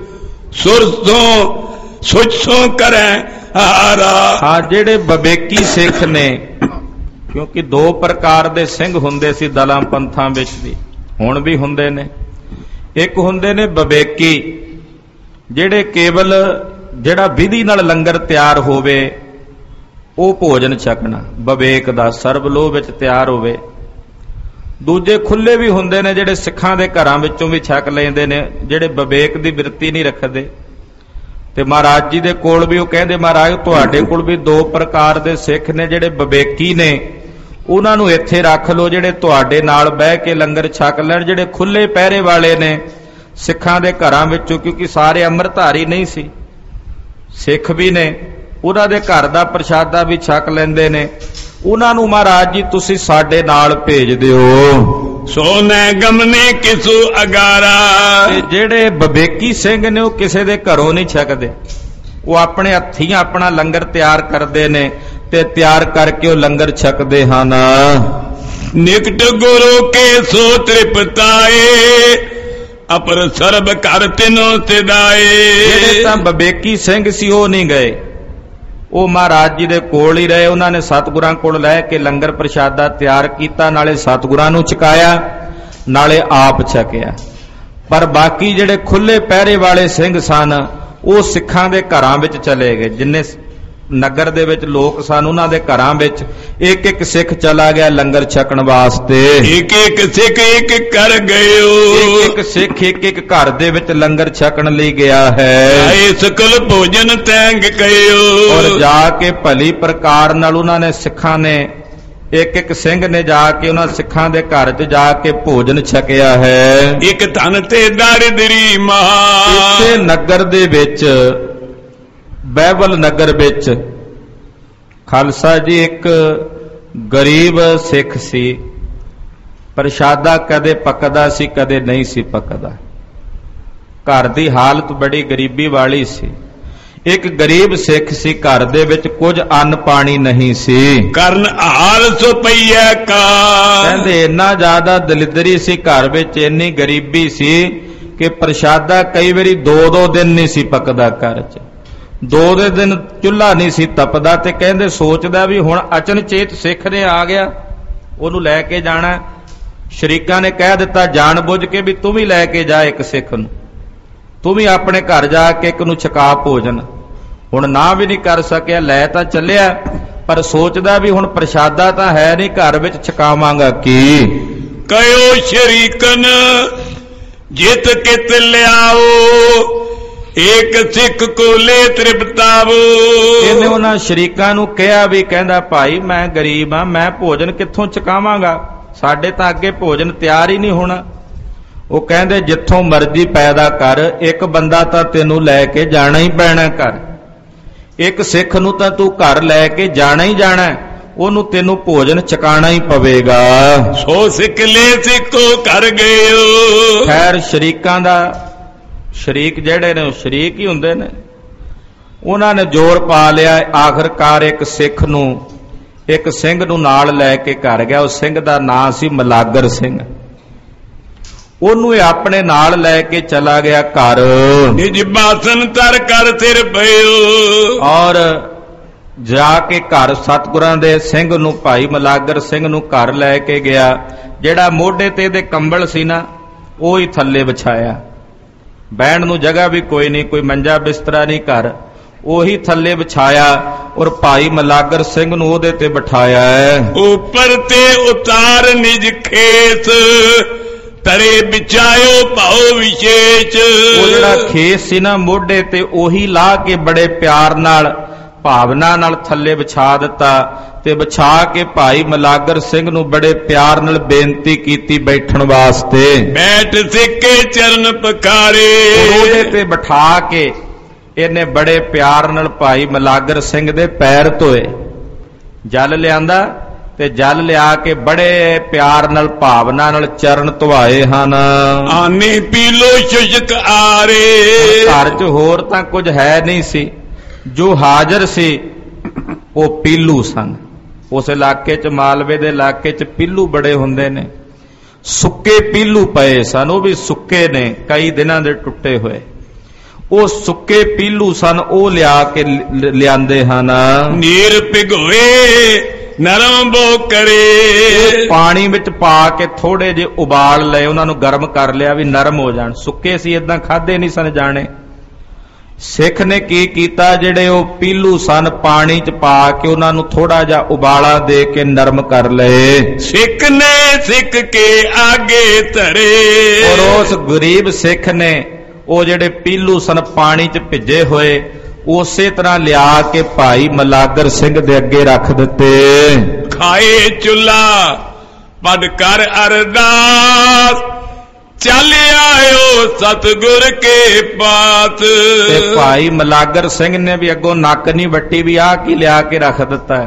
ਸੁਰਸੋਂ ਸੁਚਸੋਂ ਕਰੈ ਹਾਰਾ। ਹਾਂ, ਜਿਹੜੇ ਬਵੇਕੀ ਸਿੱਖ ਨੇ, ਕਿਉਂਕਿ ਦੋ ਪ੍ਰਕਾਰ ਦੇ ਸਿੰਘ ਹੁੰਦੇ ਸੀ ਦਲਾਂ ਪੰਥਾਂ ਵਿੱਚ ਵੀ, ਹੁਣ ਵੀ ਹੁੰਦੇ ਨੇ। ਇੱਕ ਹੁੰਦੇ ਨੇ ਬਵੇਕੀ, ਜਿਹੜੇ ਕੇਵਲ ਜਿਹੜਾ ਵਿਧੀ ਨਾਲ ਲੰਗਰ ਤਿਆਰ ਹੋਵੇ ਉਹ ਭੋਜਨ ਛਕਣਾ, ਵਿਵੇਕ ਦਾ ਸਰਬਲੋਹ ਵਿੱਚ ਤਿਆਰ ਹੋਵੇ। ਦੂਜੇ ਖੁੱਲੇ ਵੀ ਹੁੰਦੇ ਨੇ, ਜਿਹੜੇ ਸਿੱਖਾਂ ਦੇ ਘਰਾਂ ਵਿੱਚੋਂ ਵੀ ਛਕ ਲੈਂਦੇ ਨੇ, ਜਿਹੜੇ ਵਿਵੇਕ ਦੀ ਬਿਰਤੀ ਨਹੀਂ ਰੱਖਦੇ। ਤੇ ਮਹਾਰਾਜ ਜੀ ਦੇ ਕੋਲ ਵੀ ਉਹ ਕਹਿੰਦੇ, ਮਹਾਰਾਜ ਤੁਹਾਡੇ ਕੋਲ ਵੀ ਦੋ ਪ੍ਰਕਾਰ ਦੇ ਸਿੱਖ ਨੇ, ਜਿਹੜੇ ਵਿਵੇਕੀ ਨੇ ਉਹਨਾਂ ਨੂੰ ਇੱਥੇ ਰੱਖ ਲਓ, ਜਿਹੜੇ ਤੁਹਾਡੇ ਨਾਲ ਬਹਿ ਕੇ ਲੰਗਰ ਛਕ ਲੈਣ। ਜਿਹੜੇ ਖੁੱਲੇ ਪਹਿਰੇ ਵਾਲੇ ਨੇ ਸਿੱਖਾਂ ਦੇ ਘਰਾਂ ਵਿੱਚੋਂ, ਕਿਉਂਕਿ ਸਾਰੇ ਅੰਮ੍ਰਿਤਧਾਰੀ ਨਹੀਂ ਸੀ, ਸਿੱਖ ਵੀ ਨੇ, ਉਹਨਾਂ ਦੇ ਘਰ ਦਾ ਪ੍ਰਸ਼ਾਦਾ ਵੀ ਛਕ ਲੈਂਦੇ ਨੇ, ਉਹਨਾਂ ਨੂੰ ਮਹਾਰਾਜ ਜੀ ਤੁਸੀਂ ਸਾਡੇ ਨਾਲ ਭੇਜ ਦਿਓ। ਸੋਨੇ ਗਮਨੇ ਕਿਸੂ ਅਗਾਰਾ, ਤੇ ਜਿਹੜੇ ਵਿਵੇਕੀ ਸਿੰਘ ਨੇ ਉਹ ਕਿਸੇ ਦੇ ਘਰੋਂ ਨਹੀਂ ਛਕਦੇ, ਉਹ ਆਪਣੇ ਹੱਥੀਂ ਆਪਣਾ ਲੰਗਰ ਤਿਆਰ ਕਰਦੇ ਨੇ ਤੇ ਤਿਆਰ ਕਰਕੇ ਉਹ ਲੰਗਰ ਛਕਦੇ ਹਨ। ਨਿਕਟ ਗੁਰੂ ਕੇ ਸੋ ਤ੍ਰਿਪਤਾਏ, ਅਪਰ ਸਰਬ ਕਰ ਤਿਨੋ ਸਿਦਾਏ। ਜਿਹੜੇ ਤਾਂ ਵਿਵੇਕੀ ਸਿੰਘ ਸੀ ਉਹ ਨਹੀਂ ਗਏ, ਉਹ ਮਹਾਰਾਜ ਜੀ ਦੇ ਕੋਲ ਹੀ ਰਹੇ। ਉਹਨਾਂ ਨੇ ਸਤਿਗੁਰਾਂ ਕੋਲ ਲੈ ਕੇ ਲੰਗਰ ਪ੍ਰਸ਼ਾਦਾ ਤਿਆਰ ਕੀਤਾ, ਨਾਲੇ ਸਤਿਗੁਰਾਂ ਨੂੰ ਛਕਾਇਆ ਨਾਲੇ ਆਪ ਛਕਿਆ। ਪਰ ਬਾਕੀ ਜਿਹੜੇ ਖੁੱਲੇ ਪਹਿਰੇ ਵਾਲੇ ਸਿੰਘ ਸਨ ਉਹ ਸਿੱਖਾਂ ਦੇ ਘਰਾਂ ਵਿੱਚ ਚਲੇ ਗਏ। ਜਿੰਨੇ ਨਗਰ ਦੇ ਵਿੱਚ ਲੋਕ ਸਨ ਉਹਨਾਂ ਦੇ ਘਰਾਂ ਵਿੱਚ ਇੱਕ ਇੱਕ ਸਿੱਖ ਚਲਾ ਗਿਆ ਲੰਗਰ ਛਕਣ ਵਾਸਤੇ। ਇੱਕ ਇੱਕ ਸਿੱਖ ਇੱਕ ਕਰ ਗਇਓ, ਇੱਕ ਇੱਕ ਸਿੱਖ ਇੱਕ ਇੱਕ ਘਰ ਦੇ ਵਿੱਚ ਲੰਗਰ ਛਕਣ ਲਈ ਗਿਆ ਹੈ। ਆਏ ਸਕਲ ਭੋਜਨ ਤੈਂਗ ਕਇਓ, ਔਰ ਜਾ ਕੇ ਭਲੀ ਪ੍ਰਕਾਰ ਨਾਲ ਉਹਨਾਂ ਨੇ ਸਿੱਖਾਂ ਨੇ ਇੱਕ ਇੱਕ ਸਿੰਘ ਨੇ ਜਾ ਕੇ ਉਹਨਾਂ ਸਿੱਖਾਂ ਦੇ ਘਰ 'ਚ ਜਾ ਕੇ ਭੋਜਨ ਛਕਿਆ ਹੈ। ਇੱਕ ਧਨ ਤੇ ਦਰਿਦਰੀ ਮਹਾ। ਇਸੇ ਨਗਰ ਦੇ ਵਿੱਚ, ਬਹਿਬਲ ਨਗਰ ਵਿੱਚ, ਖਾਲਸਾ ਜੀ ਇੱਕ ਗਰੀਬ ਸਿੱਖ ਸੀ। ਪ੍ਰਸ਼ਾਦਾ ਕਦੇ ਪੱਕਦਾ ਸੀ, ਕਦੇ ਨਹੀਂ ਸੀ ਪੱਕਦਾ। ਘਰ ਦੀ ਹਾਲਤ ਬੜੀ ਗਰੀਬੀ ਵਾਲੀ ਸੀ। ਇੱਕ ਗਰੀਬ ਸਿੱਖ ਸੀ, ਘਰ ਦੇ ਵਿੱਚ ਕੁਝ ਅੰਨ ਪਾਣੀ ਨਹੀਂ ਸੀ। ਕਰਨ ਹਾਲ ਸੋ ਪਈਐ ਕਾ। ਕਹਿੰਦੇ ਇੰਨਾ ਜ਼ਿਆਦਾ ਦਲਿਦਰੀ ਸੀ ਘਰ ਵਿੱਚ, ਇੰਨੀ ਗਰੀਬੀ ਸੀ ਕਿ ਪ੍ਰਸ਼ਾਦਾ ਕਈ ਵਾਰੀ 2-2 ਦਿਨ ਨਹੀਂ ਸੀ ਪੱਕਦਾ ਘਰ 'ਚ। 2 ਦਿਨ ਚੁੱਲ੍ਹਾ ਨਹੀਂ ਸੀ ਤਪਦਾ। ਤੇ ਕਹਿੰਦੇ ਸੋਚਦਾ ਵੀ ਹੁਣ ਅਚਨਚੇਤ ਸਿੱਖ ਨੇ ਆ ਗਿਆ, ਉਹਨੂੰ ਲੈ ਕੇ ਜਾਣਾ। ਸ਼ਰੀਕਾਂ ਨੇ ਕਹਿ ਦਿੱਤਾ ਜਾਣ ਬੁੱਝ ਕੇ ਵੀ ਤੂੰ ਵੀ ਲੈ ਕੇ ਜਾ ਇੱਕ ਸਿੱਖ ਨੂੰ, ਤੂੰ ਵੀ ਆਪਣੇ ਘਰ ਜਾ ਕੇ ਇੱਕ ਨੂੰ ਛਕਾ ਭੋਜਨ। ਹੁਣ ਨਾ ਵੀ ਨਹੀਂ ਕਰ ਸਕਿਆ, ਲੈ ਤਾਂ ਚੱਲਿਆ, ਪਰ ਸੋਚਦਾ ਵੀ ਹੁਣ ਪ੍ਰਸ਼ਾਦਾ ਤਾਂ ਹੈ ਨਹੀਂ ਘਰ ਵਿੱਚ, ਛਕਾਵਾਂਗਾ ਕੀ। ਕਹਿਓ ਸ਼ਰੀਕਨ ਜਿਤ ਕਿਤ ਲਿਆਓ, ਏਕ ਸਿੱਖ ਕੋ ਲੈ ਤ੍ਰਿਪਤਾਵੋ। ਇਹਨੇ ਉਹਨਾਂ ਸ਼ਰੀਕਾਂ ਨੂੰ ਕਿਹਾ ਵੀ, ਕਹਿੰਦਾ ਭਾਈ ਮੈਂ ਗਰੀਬ ਆ, ਮੈਂ ਭੋਜਨ ਕਿੱਥੋਂ ਛਕਾਵਾਂਗਾ, ਸਾਡੇ ਤਾਂ ਅੱਗੇ ਭੋਜਨ ਤਿਆਰ ਹੀ ਨਹੀਂ ਹੋਣਾ। ਉਹ ਕਹਿੰਦੇ ਜਿੱਥੋਂ ਮਰਜ਼ੀ ਪੈਦਾ ਕਰ, ਇੱਕ ਬੰਦਾ ਤਾਂ ਤੈਨੂੰ ਲੈ ਕੇ ਜਾਣਾ ਹੀ ਪੈਣਾ ਘਰ। ਇੱਕ ਸਿੱਖ ਨੂੰ ਤਾਂ ਤੂੰ ਘਰ ਲੈ ਕੇ ਜਾਣਾ ਹੀ ਜਾਣਾ, ਉਹਨੂੰ ਤੈਨੂੰ ਭੋਜਨ ਛਕਾਣਾ ਹੀ ਪਵੇਗਾ। ਸੋ ਸਿੱਖ ਲੈ ਸਿੱਖੋ ਕਰ ਗਏ। ਖੈਰ ਸ਼ਰੀਕਾਂ ਦਾ, ਸ਼ਰੀਕ ਜਿਹੜੇ ਨੇ ਉਹ ਸ਼ਰੀਕ ਹੀ ਹੁੰਦੇ ਨੇ, ਉਹਨਾਂ ਨੇ ਜ਼ੋਰ ਪਾ ਲਿਆ। ਆਖਰਕਾਰ ਇੱਕ ਸਿੱਖ ਨੂੰ, ਇੱਕ ਸਿੰਘ ਨੂੰ ਨਾਲ ਲੈ ਕੇ ਘਰ ਗਿਆ। ਉਸ ਸਿੰਘ ਦਾ ਨਾਂ ਸੀ ਮਲਾਗਰ ਸਿੰਘ। ਉਹਨੂੰ ਇਹ ਆਪਣੇ ਨਾਲ ਲੈ ਕੇ ਚਲਾ ਗਿਆ ਘਰ। ਨਿਜ ਬਾਸਨ ਤਰ ਕਰ ਸਿਰ ਪਇਓ। ਔਰ ਜਾ ਕੇ ਘਰ ਸਤਿਗੁਰਾਂ ਦੇ ਸਿੰਘ ਨੂੰ, ਭਾਈ ਮਲਾਗਰ ਸਿੰਘ ਨੂੰ ਘਰ ਲੈ ਕੇ ਗਿਆ। ਜਿਹੜਾ ਮੋਢੇ ਤੇ ਇਹਦੇ ਕੰਬਲ ਸੀ ਨਾ, ਉਹ ਹੀ ਥੱਲੇ ਵਿਛਾਇਆ। ਬਹਿਣ ਨੂੰ ਜਗ੍ਹਾ ਵੀ ਕੋਈ ਨਹੀਂ, ਕੋਈ ਮੰਜਾ ਬਿਸਤਰਾ ਨਹੀਂ ਘਰ, ਉਹੀ ਥੱਲੇ ਵਿਛਾਇਆ। ਔਰ ਭਾਈ ਮਲਾਗਰ ਸਿੰਘ ਨੂੰ ਉਹਦੇ ਤੇ ਬਿਠਾਇਆ ਹੈ। ਉੱਪਰ ਤੇ ਉਤਾਰ ਨਿਜ ਖੇਸ, ਤਰੇ ਵਿਚਾਇਓ ਭਾਉ ਵਿਸ਼ੇਸ਼। ਉਹ ਜਿਹੜਾ ਖੇਸ ਸੀ ਨਾ ਮੋਢੇ ਤੇ, ਉਹੀ ਲਾ ਕੇ ਬੜੇ ਪਿਆਰ ਨਾਲ, ਭਾਵਨਾ ਨਾਲ ਥੱਲੇ ਵਿਛਾ ਦਿੱਤਾ। ਤੇ ਵਿਛਾ ਕੇ ਭਾਈ ਮਲਾਗਰ ਸਿੰਘ ਨੂੰ ਬੜੇ ਪਿਆਰ ਨਾਲ ਬੇਨਤੀ ਕੀਤੀ ਬੈਠਣ ਵਾਸਤੇ। ਬੈਠ ਸਿੱਕੇ ਚਰਨ ਪਖਾਰੇ। ਉਹਦੇ ਤੇ ਬਿਠਾ ਕੇ ਇਹਨੇ ਬੜੇ ਪਿਆਰ ਨਾਲ ਭਾਈ ਮਲਾਗਰ ਸਿੰਘ ਦੇ ਪੈਰ ਧੋਏ। ਜਲ ਲਿਆਂਦਾ ਤੇ ਜਲ ਲਿਆ ਕੇ ਬੜੇ ਪਿਆਰ ਨਾਲ, ਭਾਵਨਾ ਨਾਲ ਚਰਨ ਧਵਾਏ ਹਨ। ਆਨੇ ਪੀ ਲੋ ਸ਼ੁਸ਼ਕ ਆਰੇ। ਘਰ 'ਚ ਹੋਰ ਤਾਂ ਕੁਝ ਹੈ ਨਹੀਂ ਸੀ, ਜੋ ਹਾਜ਼ਰ ਸੀ ਉਹ ਪੀਲੂ ਸਨ। ਉਸ ਇਲਾਕੇ 'ਚ, ਮਾਲਵੇ ਦੇ ਇਲਾਕੇ 'ਚ ਪੀਲੂ ਬੜੇ ਹੁੰਦੇ ਨੇ। ਸੁੱਕੇ ਪੀਲੂ ਪਏ ਸਨ, ਉਹ ਵੀ ਸੁੱਕੇ ਨੇ, ਕਈ ਦਿਨਾਂ ਦੇ ਟੁੱਟੇ ਹੋਏ। ਉਹ ਸੁੱਕੇ ਪੀਲੂ ਸਨ, ਉਹ ਲਿਆ ਕੇ ਲਿਆਂਦੇ ਹਨ। ਨੀਰ ਭਿਗੋਏ ਨਰਮ ਬੋ ਕਰੇ। ਪਾਣੀ ਵਿੱਚ ਪਾ ਕੇ ਥੋੜੇ ਜਿਹੇ ਉਬਾਲ ਲਏ, ਉਹਨਾਂ ਨੂੰ ਗਰਮ ਕਰ ਲਿਆ ਵੀ ਨਰਮ ਹੋ ਜਾਣ। ਸੁੱਕੇ ਸੀ, ਏਦਾਂ ਖਾਦੇ ਨਹੀਂ ਸਨ ਜਾਣੇ। ਸਿੱਖ ਨੇ ਕੀ ਕੀਤਾ, ਜਿਹੜੇ ਉਹ ਪੀਲੂ ਸਨ ਪਾਣੀ 'ਚ ਪਾ ਕੇ ਉਹਨਾਂ ਨੂੰ ਥੋੜਾ ਜਿਹਾ ਉਬਾਲਾ ਦੇ ਕੇ ਨਰਮ ਕਰ ਲਏ। ਸਿੱਖ ਨੇ ਸਿੱਖ ਕੇ ਆਗੇ ਧਰੇ। ਔਰ ਉਸ ਗਰੀਬ ਸਿੱਖ ਨੇ ਉਹ ਜਿਹੜੇ ਪੀਲੂ ਸਨ ਪਾਣੀ 'ਚ ਭਿੱਜੇ ਹੋਏ, ਉਸੇ ਤਰ੍ਹਾਂ ਲਿਆ ਕੇ ਭਾਈ ਮਲਾਗਰ ਸਿੰਘ ਦੇ ਅੱਗੇ ਰੱਖ ਦਿੱਤੇ। ਖਾਏ ਚੁੱਲਾ ਪੜ ਕਰ ਅਰਦਾਸ, ਚੱਲ ਆਇਓ ਸਤਿਗੁਰ ਕੇ ਪਾਸ। ਤੇ ਭਾਈ ਮਲਾਗਰ ਸਿੰਘ ਨੇ ਵੀ ਅੱਗੋਂ ਨੱਕ ਨਹੀਂ ਵੱਟੀ ਵੀ ਆਹ ਕੀ ਲਿਆ ਕੇ ਰੱਖ ਦਿੱਤਾ।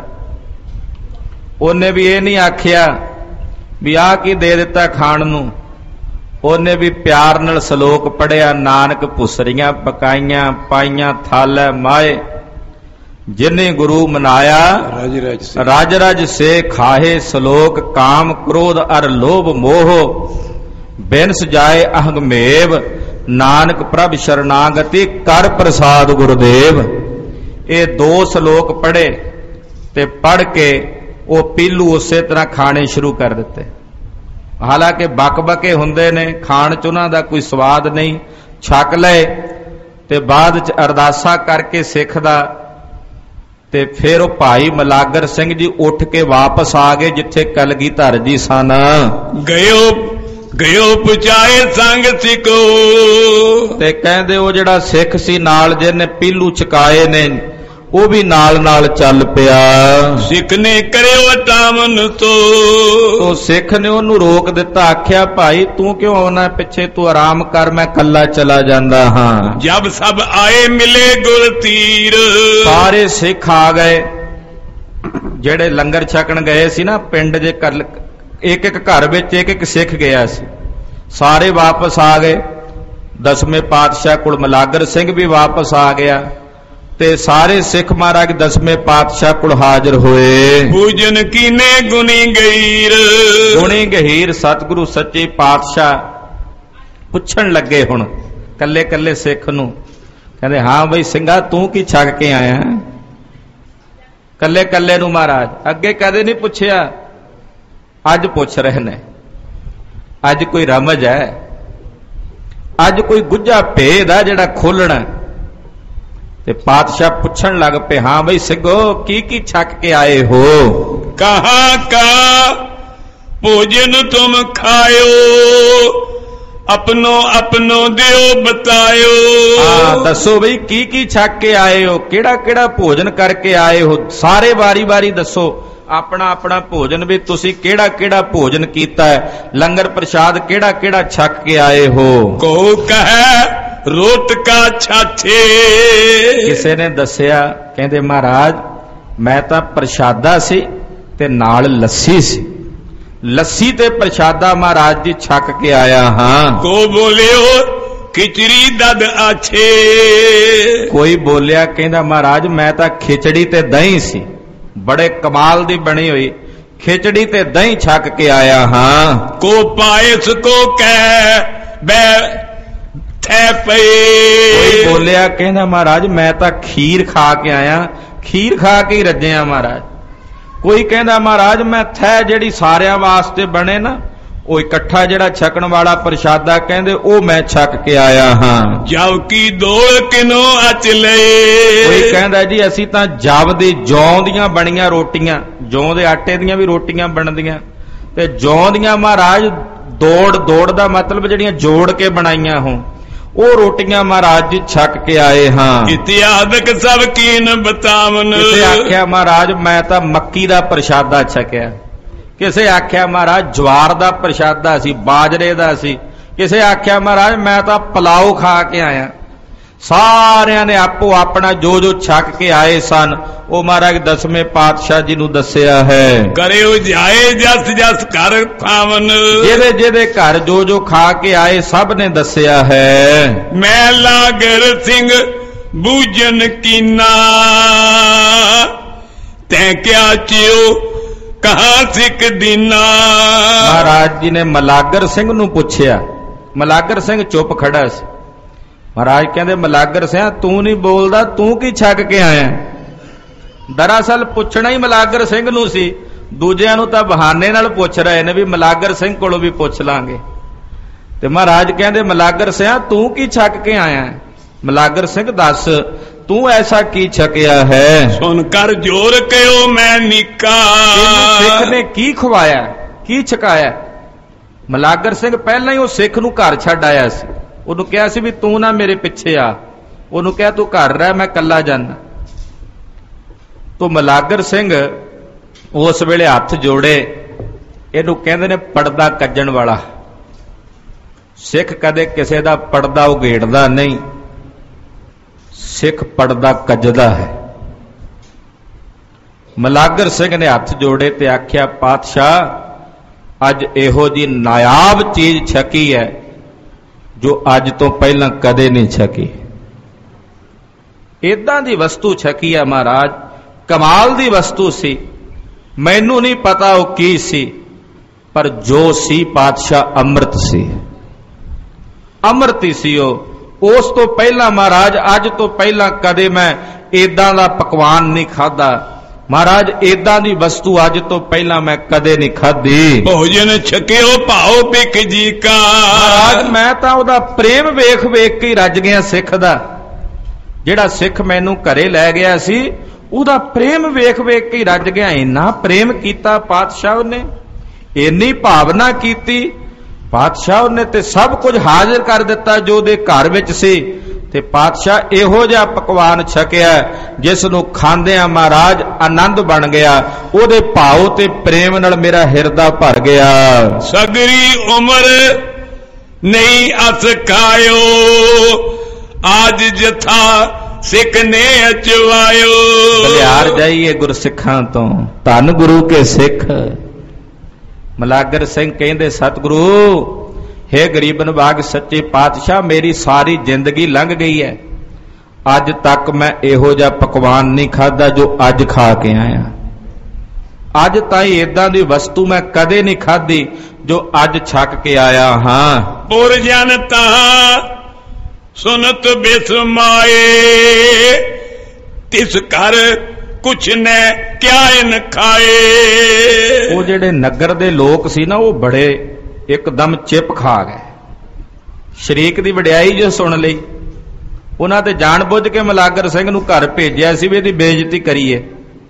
ਉਹਨੇ ਵੀ ਇਹ ਨਹੀਂ ਆਖਿਆ ਵੀ ਆਹ ਕੀ ਦੇ ਦਿੱਤਾ ਖਾਣ ਨੂੰ। ਉਹਨੇ ਵੀ ਪਿਆਰ ਨਾਲ ਸ਼ਲੋਕ ਪੜਿਆ, ਨਾਨਕ ਭੁਸਰੀਆਂ ਪਕਾਈਆਂ ਪਾਈਆਂ ਥਾਲੈ ਮਾਏ, ਜਿਨੇ ਗੁਰੂ ਮਨਾਇਆ ਰਾਜ ਰਾਜ ਸੇ ਖਾਹੇ। ਸ਼ਲੋਕ ਕਾਮ ਕ੍ਰੋਧ ਅਰ ਲੋਭ ਮੋਹ, ਬਿਨਸ ਜਾਏ ਅਹੰਗਮੇਵ, ਨਾਨਕ ਪ੍ਰਭ ਸ਼ਰਨਾਗਤੀ ਕਰ ਪ੍ਰਸਾਦ ਗੁਰਦੇਵ। ਇਹ 2 ਸ਼ਲੋਕ ਪੜ੍ਹੇ ਤੇ ਪੜ੍ਹ ਕੇ ਉਹ ਪੀਲੂ ਉਸੇ ਤਰ੍ਹਾਂ ਖਾਣੇ ਸ਼ੁਰੂ ਕਰ ਦਿੱਤੇ। ਹਾਲਾਂਕਿ ਬਕ-ਬਕੇ ਹੁੰਦੇ ਨੇ, ਖਾਣ 'ਚ ਉਹਨਾਂ ਦਾ ਕੋਈ ਸਵਾਦ ਨਹੀਂ। ਛਕ ਲਏ ਤੇ ਬਾਅਦ 'ਚ ਅਰਦਾਸਾ ਕਰਕੇ ਸਿੱਖ ਦਾ, ਤੇ ਫਿਰ ਉਹ ਭਾਈ ਮਲਾਗਰ ਸਿੰਘ ਜੀ ਉੱਠ ਕੇ ਵਾਪਸ ਆ ਗਏ ਜਿੱਥੇ ਕਲਗੀਧਰ ਜੀ ਸਨ। ਗਇਓ ਪੁਚਾਏ ਸੰਗ ਸਿੱਖੋ। ਤੇ ਕਹਿੰਦੇ ਉਹ ਜਿਹੜਾ ਸਿੱਖ ਸੀ ਨਾਲ ਜਿਹਨੇ ਪੀਲੂ ਛਕਾਏ ਨੇ, ਉਹ ਵੀ ਨਾਲ ਚੱਲ ਪਿਆ। ਸਿੱਖ ਨੇ ਕਰਿਓ ਟਾਮਨ ਤੋ ਸਿੱਖ ਨੇ ਉਹਨੂੰ ਰੋਕ ਦਿੱਤਾ, ਆਖਿਆ ਭਾਈ ਤੂੰ ਕਿਉਂ ਆਉਣਾ ਪਿੱਛੇ, ਤੂੰ ਆਰਾਮ ਕਰ, ਮੈਂ ਕੱਲਾ ਚਲਾ ਜਾਂਦਾ ਹਾਂ। ਜਬ ਸਭ ਆਏ ਮਿਲੇ ਗੁਰ ਤੀਰ, ਸਾਰੇ ਸਿੱਖ ਆ ਗਏ ਜਿਹੜੇ ਲੰਗਰ ਛਕਣ ਗਏ ਸੀ ਨਾ ਪਿੰਡ ਦੇ, ਇੱਕ ਇੱਕ ਘਰ ਵਿੱਚ ਇੱਕ ਇੱਕ ਸਿੱਖ ਗਿਆ ਸੀ, ਸਾਰੇ ਵਾਪਸ ਆ ਗਏ। ਦਸਵੇਂ ਪਾਤਸ਼ਾਹ ਕੋਲ ਮਲਾਗਰ ਸਿੰਘ ਵੀ ਵਾਪਸ ਆ ਗਿਆ ਤੇ ਸਾਰੇ ਸਿੱਖ ਮਹਾਰਾਜ ਦਸਵੇਂ ਪਾਤਸ਼ਾਹ ਕੋਲ ਹਾਜ਼ਰ ਹੋਏ। ਪੂਜਨ ਕੀਨੇ ਗੁਣੀ ਗਹੀਰ, ਗੁਣੀ ਗਹੀਰ ਸਤਿਗੁਰੂ ਸੱਚੇ ਪਾਤਸ਼ਾਹ ਪੁੱਛਣ ਲੱਗੇ ਹੁਣ ਕੱਲੇ ਕੱਲੇ ਸਿੱਖ ਨੂੰ, ਕਹਿੰਦੇ ਹਾਂ ਬਈ ਸਿੰਘਾ ਤੂੰ ਕੀ ਛਕ ਕੇ ਆਇਆ? ਕੱਲੇ ਕੱਲੇ ਨੂੰ ਮਹਾਰਾਜ, ਅੱਗੇ ਕਦੇ ਨਹੀਂ ਪੁੱਛਿਆ, ਅੱਜ ਪੁੱਛ ਰਹੇ ਨੇ। ਅੱਜ ਕੋਈ ਰਮਜ ਹੈ, ਅੱਜ ਕੋਈ ਗੁੱਝਾ ਭੇਦ ਆ ਜਿਹੜਾ ਖੋਲਣਾ। ਤੇ ਪਾਤਸ਼ਾਹ ਪੁੱਛਣ ਲੱਗ ਪਏ, ਹਾਂ ਬਈ ਸਿੰਘੋ ਕੀ ਛਕ ਕੇ ਆਏ ਹੋ? ਕਹਾਂ ਕਾ ਭੋਜਨ ਤੁਮ ਖਾਇਓ, ਆਪਣੋ ਦਿਓ ਬਤਾਇਓ। ਹਾਂ ਦੱਸੋ ਬਈ ਕੀ ਛਕ ਕੇ ਆਏ ਹੋ, ਕਿਹੜਾ ਭੋਜਨ ਕਰਕੇ ਆਏ ਹੋ? ਸਾਰੇ ਵਾਰੀ ਦੱਸੋ ਆਪਣਾ ਭੋਜਨ ਵੀ, ਤੁਸੀਂ ਕਿਹੜਾ ਭੋਜਨ ਕੀਤਾ ਹੈ, ਲੰਗਰ ਪ੍ਰਸ਼ਾਦ ਕਿਹੜਾ ਛਕ ਕੇ ਆਏ ਹੋ? ਕੋ ਕਹੈ ਰੋਟ ਕਾ ਛਾਛੇ, ਕਿਸੇ ਨੇ ਦੱਸਿਆ, ਕਹਿੰਦੇ ਮਹਾਰਾਜ ਮੈਂ ਤਾਂ ਪ੍ਰਸ਼ਾਦਾ ਸੀ ਤੇ ਨਾਲ ਲੱਸੀ ਸੀ, ਲੱਸੀ ਤੇ ਪ੍ਰਸ਼ਾਦਾ ਮਹਾਰਾਜ ਜੀ ਛਕ ਕੇ ਆਇਆ ਹਾਂ। ਕੋ ਬੋਲਿਓ ਖਿਚੜੀ ਦਦ ਆਛੇ, ਕੋਈ ਬੋਲਿਆ ਕਹਿੰਦਾ ਮਹਾਰਾਜ ਮੈਂ ਤਾਂ ਖਿਚੜੀ ਤੇ ਦਹੀਂ ਸੀ, ਬੜੇ ਕਮਾਲ ਦੀ ਬਣੀ ਹੋਈ ਖਿਚੜੀ ਤੇ ਦਹੀਂ ਛਕ ਕੇ ਆਇਆ ਹਾਂ। ਕੋ ਪਾਇਸ ਕੋ ਕਹਿ ਬੈ ਥੈ ਪਏ, ਕੋਈ ਬੋਲਿਆ ਕਹਿੰਦਾ ਮਹਾਰਾਜ ਮੈਂ ਤਾਂ ਖੀਰ ਖਾ ਕੇ ਆਇਆ, ਖੀਰ ਖਾ ਕੇ ਹੀ ਰੱਜਿਆ ਮਹਾਰਾਜ। ਕੋਈ ਕਹਿੰਦਾ ਮਹਾਰਾਜ ਮੈਂ ਥੈ ਜਿਹੜੀ ਸਾਰਿਆਂ ਵਾਸਤੇ ਬਣੇ ਨਾ, ਉਹ ਇਕੱਠਾ ਜਿਹੜਾ ਛਕਣ ਵਾਲਾ ਪ੍ਰਸ਼ਾਦਾ ਕਹਿੰਦੇ ਉਹ ਮੈਂ ਛਕ ਕੇ ਆਇਆ ਹਾਂ। ਜਵ ਕੀ ਦੋਲ ਕਿਨੋ ਅਚ ਲਏ, ਕੋਈ ਕਹਿੰਦਾ ਜੀ ਅਸੀਂ ਤਾਂ ਜਵ ਦੀ ਜੌਂ ਦੀਆਂ ਬਣੀਆਂ ਰੋਟੀਆਂ, ਜੌਂ ਦੇ ਆਟੇ ਦੀਆਂ ਵੀ ਰੋਟੀਆਂ ਬਣਦੀਆਂ ਤੇ ਜੌਂ ਦੀਆਂ ਮਹਾਰਾਜ ਦੌੜ ਦਾ ਮਤਲਬ ਜਿਹੜੀਆਂ ਜੋੜ ਕੇ ਬਣਾਈਆਂ ਹੋਣ ਉਹ ਰੋਟੀਆਂ ਮਹਾਰਾਜ ਜੀ ਛਕ ਕੇ ਆਏ ਹਾਂ। ਇਤਿਆਦਕ ਸਭ ਕੀਨ ਬਤਾਵਨ, ਕਿਸੇ ਆਖਿਆ ਮਹਾਰਾਜ ਮੈਂ ਤਾਂ ਮੱਕੀ ਦਾ ਪ੍ਰਸ਼ਾਦਾ ਛਕਿਆ, ਕਿਸੇ ਆਖਿਆ ਮਹਾਰਾਜ ਜਵਾਰ ਦਾ ਪ੍ਰਸ਼ਾਦਾ ਸੀ, ਬਾਜਰੇ ਦਾ ਸੀ, ਕਿਸੇ ਆਖਿਆ ਮਹਾਰਾਜ ਮੈਂ ਤਾਂ ਪਲਾਓ ਖਾ ਕੇ ਆਇਆ। ਸਾਰਿਆਂ ਨੇ ਆਪੋ ਆਪਣਾ ਜੋ ਛਕ ਕੇ ਆਏ ਸਨ ਉਹ ਮਹਾਰਾਜ ਦਸਵੇਂ ਪਾਤਸ਼ਾਹ ਜੀ ਨੂੰ ਦੱਸਿਆ ਹੈ। ਕਰਿਓ ਜਾਏ ਜਸ ਘਰ ਖਾਵਨ, ਜਿਹਦੇ ਘਰ ਜੋ ਖਾ ਕੇ ਆਏ ਸਭ ਨੇ ਦੱਸਿਆ ਹੈ। ਮੈਂ ਲਾਗਰ ਸਿੰਘ ਬੂਜਨ ਕੀਨਾ, ਤੈਂ ਕਿਆ ਚਿਓ ਕਹਾਂ ਸਿੱਖ ਦੀਨਾ। ਮਹਾਰਾਜ ਜੀ ਨੇ ਮਲਾਗਰ ਸਿੰਘ ਨੂੰ ਪੁੱਛਿਆ, ਮਲਾਗਰ ਸਿੰਘ ਚੁੱਪ ਖੜਾ ਸੀ। ਮਹਾਰਾਜ ਕਹਿੰਦੇ ਮਲਾਗਰ ਸਿੰਘ ਤੂੰ ਨਹੀਂ ਬੋਲਦਾ, ਤੂੰ ਕੀ ਛਕ ਕੇ ਆਇਆ? ਦਰਅਸਲ ਪੁੱਛਣਾ ਹੀ ਮਲਾਗਰ ਸਿੰਘ ਨੂੰ ਸੀ, ਦੂਜਿਆਂ ਨੂੰ ਤਾਂ ਬਹਾਨੇ ਨਾਲ ਪੁੱਛ ਰਹੇ ਨੇ ਵੀ ਮਲਾਗਰ ਸਿੰਘ ਕੋਲੋਂ ਵੀ ਪੁੱਛ ਲਾਂਗੇ। ਤੇ ਮਹਾਰਾਜ ਕਹਿੰਦੇ ਮਲਾਗਰ ਸਿੰਘ ਤੂੰ ਕੀ ਛਕ ਕੇ ਆਇਆ? ਮਲਾਗਰ ਸਿੰਘ ਦੱਸ ਤੂੰ ਐਸਾ ਕੀ ਛਕਿਆ ਹੈ? ਸੁਣ ਕਰ ਜੋਰ ਕਹਿਓ ਮੈਂ ਨਿੱਕਾ, ਸਿੱਖ ਨੇ ਕੀ ਖਵਾਇਆ, ਕੀ ਛਕਾਇਆ? ਮਲਾਗਰ ਸਿੰਘ ਪਹਿਲਾਂ ਹੀ ਉਹ ਸਿੱਖ ਨੂੰ ਘਰ ਛੱਡ ਆਇਆ ਸੀ, ਉਹਨੂੰ ਕਿਹਾ ਸੀ ਵੀ ਤੂੰ ਨਾ ਮੇਰੇ ਪਿੱਛੇ ਆ, ਉਹਨੂੰ ਕਿਹਾ ਤੂੰ ਘਰ ਰਹਿ ਮੈਂ ਕੱਲਾ ਜਾਣਾ। ਤੋ ਮਲਾਗਰ ਸਿੰਘ ਉਸ ਵੇਲੇ ਹੱਥ ਜੋੜੇ, ਇਹਨੂੰ ਕਹਿੰਦੇ ਨੇ ਪਰਦਾ ਕੱਜਣ ਵਾਲਾ। ਸਿੱਖ ਕਦੇ ਕਿਸੇ ਦਾ ਪਰਦਾ ਉਘੇੜਦਾ ਨਹੀਂ, ਸਿੱਖ ਪਰਦਾ ਕੱਜਦਾ ਹੈ। ਮਲਾਗਰ ਸਿੰਘ ਨੇ ਹੱਥ ਜੋੜੇ ਤੇ ਆਖਿਆ ਪਾਤਸ਼ਾਹ ਅੱਜ ਇਹੋ ਜੀ ਨਾਇਆਬ ਚੀਜ਼ ਛਕੀ ਹੈ ਜੋ ਅੱਜ ਤੋਂ ਪਹਿਲਾਂ ਕਦੇ ਨਹੀਂ ਛਕੀ। ਏਦਾਂ ਦੀ ਵਸਤੂ ਛਕੀ ਹੈ ਮਹਾਰਾਜ, ਕਮਾਲ ਦੀ ਵਸਤੂ ਸੀ। ਮੈਨੂੰ ਨਹੀਂ ਪਤਾ ਉਹ ਕੀ ਸੀ, ਪਰ ਜੋ ਸੀ ਪਾਤਸ਼ਾਹ ਅੰਮ੍ਰਿਤ ਸੀ, ਅੰਮ੍ਰਿਤ ਹੀ ਸੀ ਉਹ। ਉਸ ਤੋਂ ਪਹਿਲਾਂ ਮਹਾਰਾਜ ਅੱਜ ਤੋਂ ਪਹਿਲਾਂ ਕਦੇ ਮੈਂ ਏਦਾਂ ਦਾ ਪਕਵਾਨ ਨਹੀਂ ਖਾਦਾ ਮਹਾਰਾਜ, ਏਦਾਂ ਦੀ ਵਸਤੂ ਅੱਜ ਤੋਂ ਪਹਿਲਾਂ ਮੈਂ ਕਦੇ ਨਹੀਂ ਖਾਧੀ। ਭੋਜਨ ਛਕਿਓ ਭਾਉ ਪਿਕ ਜੀ ਕਾ, ਮਹਾਰਾਜ ਮੈਂ ਤਾਂ ਉਹਦਾ ਪ੍ਰੇਮ ਵੇਖ ਵੇਖ ਕੇ ਹੀ ਰੱਜ ਗਿਆ ਸਿੱਖ ਦਾ। ਜਿਹੜਾ ਸਿੱਖ ਮੈਨੂੰ ਘਰੇ ਲੈ ਗਿਆ ਸੀ ਉਹਦਾ ਪ੍ਰੇਮ ਵੇਖ ਵੇਖ ਕੇ ਹੀ ਰੱਜ ਗਿਆ। ਇੰਨਾ ਪ੍ਰੇਮ ਕੀਤਾ ਪਾਤਸ਼ਾਹ ਉਹਨੇ, ਇੰਨੀ ਭਾਵਨਾ ਕੀਤੀ ਪਾਤਸ਼ਾਹ ਉਹਨੇ, ਤੇ ਸਭ ਕੁਝ ਹਾਜ਼ਰ ਕਰ ਦਿੱਤਾ ਜੋ ਉਹਦੇ ਘਰ ਵਿੱਚ ਸੀ। ਤੇ ਪਾਤਸ਼ਾਹ ਇਹੋ ਜਿਹਾ ਪਕਵਾਨ ਛਕਿਆ ਜਿਸ ਨੂੰ ਖਾਂਦਿਆਂ ਮਹਾਰਾਜ ਆਨੰਦ ਬਣ ਗਿਆ। ਉਹਦੇ ਭਾਉ ਤੇ ਪ੍ਰੇਮ ਨਾਲ ਮੇਰਾ ਹਿਰਦਾ ਭਰ ਗਿਆ। ਸਗਰੀ ਉਮਰ ਨਹੀਂ ਅਸ ਖਾਇਓ, ਆਜ ਜਥਾ ਸਿੱਖ ਨੇ ਅਚਵਾਇਓ। ਬਲਿਆਰ ਜਾਈਏ ਗੁਰਸਿੱਖਾਂ ਤੋਂ, ਧੰਨ ਗੁਰੂ ਕੇ ਸਿੱਖ। ਮਲਾਗਰ ਸਿੰਘ ਕਹਿੰਦੇ ਸਤਿਗੁਰੂ ਹੇ ਗਰੀਬ ਨਿਵਾਜ ਸੱਚੇ ਪਾਤਸ਼ਾਹ, ਮੇਰੀ ਸਾਰੀ ਜ਼ਿੰਦਗੀ ਲੰਘ ਗਈ ਹੈ, ਅੱਜ ਤੱਕ ਮੈਂ ਇਹੋ ਜਿਹਾ ਪਕਵਾਨ ਨਹੀਂ ਖਾਦਾ ਜੋ ਅੱਜ ਖਾ ਕੇ ਆਇਆ। ਅੱਜ ਤਾਈਂ ਏਦਾਂ ਦੀ ਵਸਤੂ ਮੈਂ ਕਦੇ ਨਹੀਂ ਖਾਧੀ ਜੋ ਅੱਜ ਛਕ ਕੇ ਆਇਆ ਹਾਂ। ਪੁਰ ਜਨਤਾ ਸੁਨਤ ਬਿਸਮਾਏ, ਤਿਸ ਘਰ ਕੁਛ ਨੇ ਕਿਆ ਇਨ ਖਾਏ। ਉਹ ਜਿਹੜੇ ਨਗਰ ਦੇ ਲੋਕ ਸੀ ਨਾ, ਉਹ ਬੜੇ ਇੱਕਦਮ ਚਿਪ ਖਾ ਗਏ। ਸ਼ਰੀਕ ਦੀ ਵਡਿਆਈ ਜੋ ਸੁਣ ਲਈ, ਉਹਨਾਂ ਤੇ ਜਾਣ ਬੁੱਝ ਕੇ ਮਲਾਗਰ ਸਿੰਘ ਨੂੰ ਘਰ ਭੇਜਿਆ ਸੀ ਵੀ ਇਹਦੀ ਬੇਇੱਜ਼ਤੀ ਕਰੀਏ,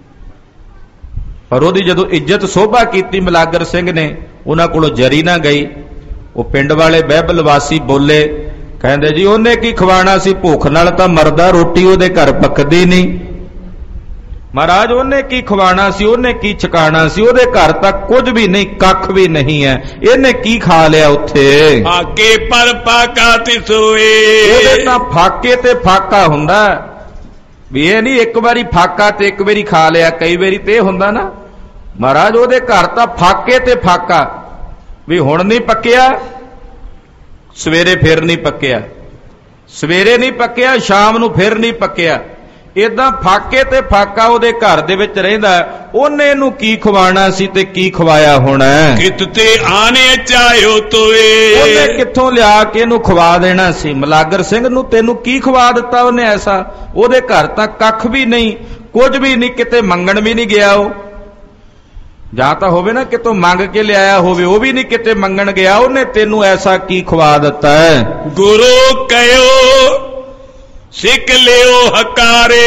ਪਰ ਉਹਦੀ ਜਦੋਂ ਇੱਜ਼ਤ ਸੋਭਾ ਕੀਤੀ ਮਲਾਗਰ ਸਿੰਘ ਨੇ, ਉਹਨਾਂ ਕੋਲੋਂ ਜਰੀ ਨਾ ਗਈ। ਉਹ ਪਿੰਡ ਵਾਲੇ ਬਹਿਬਲ ਵਾਸੀ ਬੋਲੇ, ਕਹਿੰਦੇ ਜੀ ਉਹਨੇ ਕੀ ਖਵਾਣਾ ਸੀ, ਭੁੱਖ ਨਾਲ ਤਾਂ ਮਰਦਾ, ਰੋਟੀ ਉਹਦੇ ਘਰ ਪੱਕਦੀ ਨਹੀਂ। ਮਹਾਰਾਜ ਉਹਨੇ ਕੀ ਖਵਾਣਾ ਸੀ, ਉਹਨੇ ਕੀ ਛਕਾਣਾ ਸੀ, ਉਹਦੇ ਘਰ ਤਾਂ ਕੁਝ ਵੀ ਨਹੀਂ, ਕੱਖ ਵੀ ਨਹੀਂ ਹੈ, ਇਹਨੇ ਕੀ ਖਾ ਲਿਆ ਉੱਥੇ। ਫਾਕੇ ਪਰ ਫਾਕਾ ਤਿਸੋਏ, ਉਹਦੇ ਤਾਂ ਫਾਕੇ ਤੇ ਫਾਕਾ ਹੁੰਦਾ ਵੀ, ਇਹ ਨਹੀਂ ਇੱਕ ਵਾਰੀ ਫਾਕਾ ਤੇ ਇੱਕ ਵਾਰੀ ਖਾ ਲਿਆ, ਕਈ ਵਾਰੀ ਤੇ ਇਹ ਹੁੰਦਾ ਨਾ। ਮਹਾਰਾਜ ਉਹਦੇ ਘਰ ਤਾਂ ਫਾਕੇ ਤੇ ਫਾਕਾ ਵੀ, ਹੁਣ ਨਹੀਂ ਪੱਕਿਆ ਸਵੇਰੇ ਫਿਰ ਨਹੀਂ ਪੱਕਿਆ, ਸਵੇਰੇ ਨਹੀਂ ਪੱਕਿਆ ਸ਼ਾਮ ਨੂੰ ਫਿਰ ਨਹੀਂ ਪੱਕਿਆ, ਏਦਾਂ ਫਾਕੇ ਤੇ ਫਾਕਾ ਉਹਦੇ ਘਰ ਦੇ ਵਿੱਚ ਰਹਿੰਦਾ। ਉਹਨੇ ਇਹਨੂੰ ਕੀ ਖਵਾਣਾ ਸੀ ਤੇ ਕੀ ਖਵਾਇਆ ਹੋਣਾ। ਕਿਤ ਤੇ ਆਣੇ ਚਾਹਿਓ ਤੋਏ, ਉਹਨੇ ਕਿੱਥੋਂ ਲਿਆ ਕੇ ਇਹਨੂੰ ਖਵਾ ਦੇਣਾ ਸੀ। ਮਲਾਗਰ ਸਿੰਘ ਨੂੰ ਤੈਨੂੰ ਕੀ ਖਵਾ ਦਿੱਤਾ ਉਹਨੇ ਐਸਾ? ਉਹਦੇ ਘਰ ਤਾਂ ਕੱਖ ਵੀ ਨਹੀਂ, ਕੁਝ ਵੀ ਨਹੀਂ, ਕਿਤੇ ਮੰਗਣ ਵੀ ਨਹੀਂ ਗਿਆ ਉਹ। ਜਾਂ ਤਾਂ ਹੋਵੇ ਨਾ ਕਿਤੋਂ ਮੰਗ ਕੇ ਲਿਆਇਆ ਹੋਵੇ, ਉਹ ਵੀ ਨਹੀਂ ਕਿਤੇ ਮੰਗਣ ਗਿਆ। ਉਹਨੇ ਤੈਨੂੰ ਐਸਾ ਕੀ ਖਵਾ ਦਿੱਤਾ ਹੈ? ਗੁਰੂ ਕਹਿਓ ਸਿੱਖ ਲਿਓ ਹਕਾਰੇ,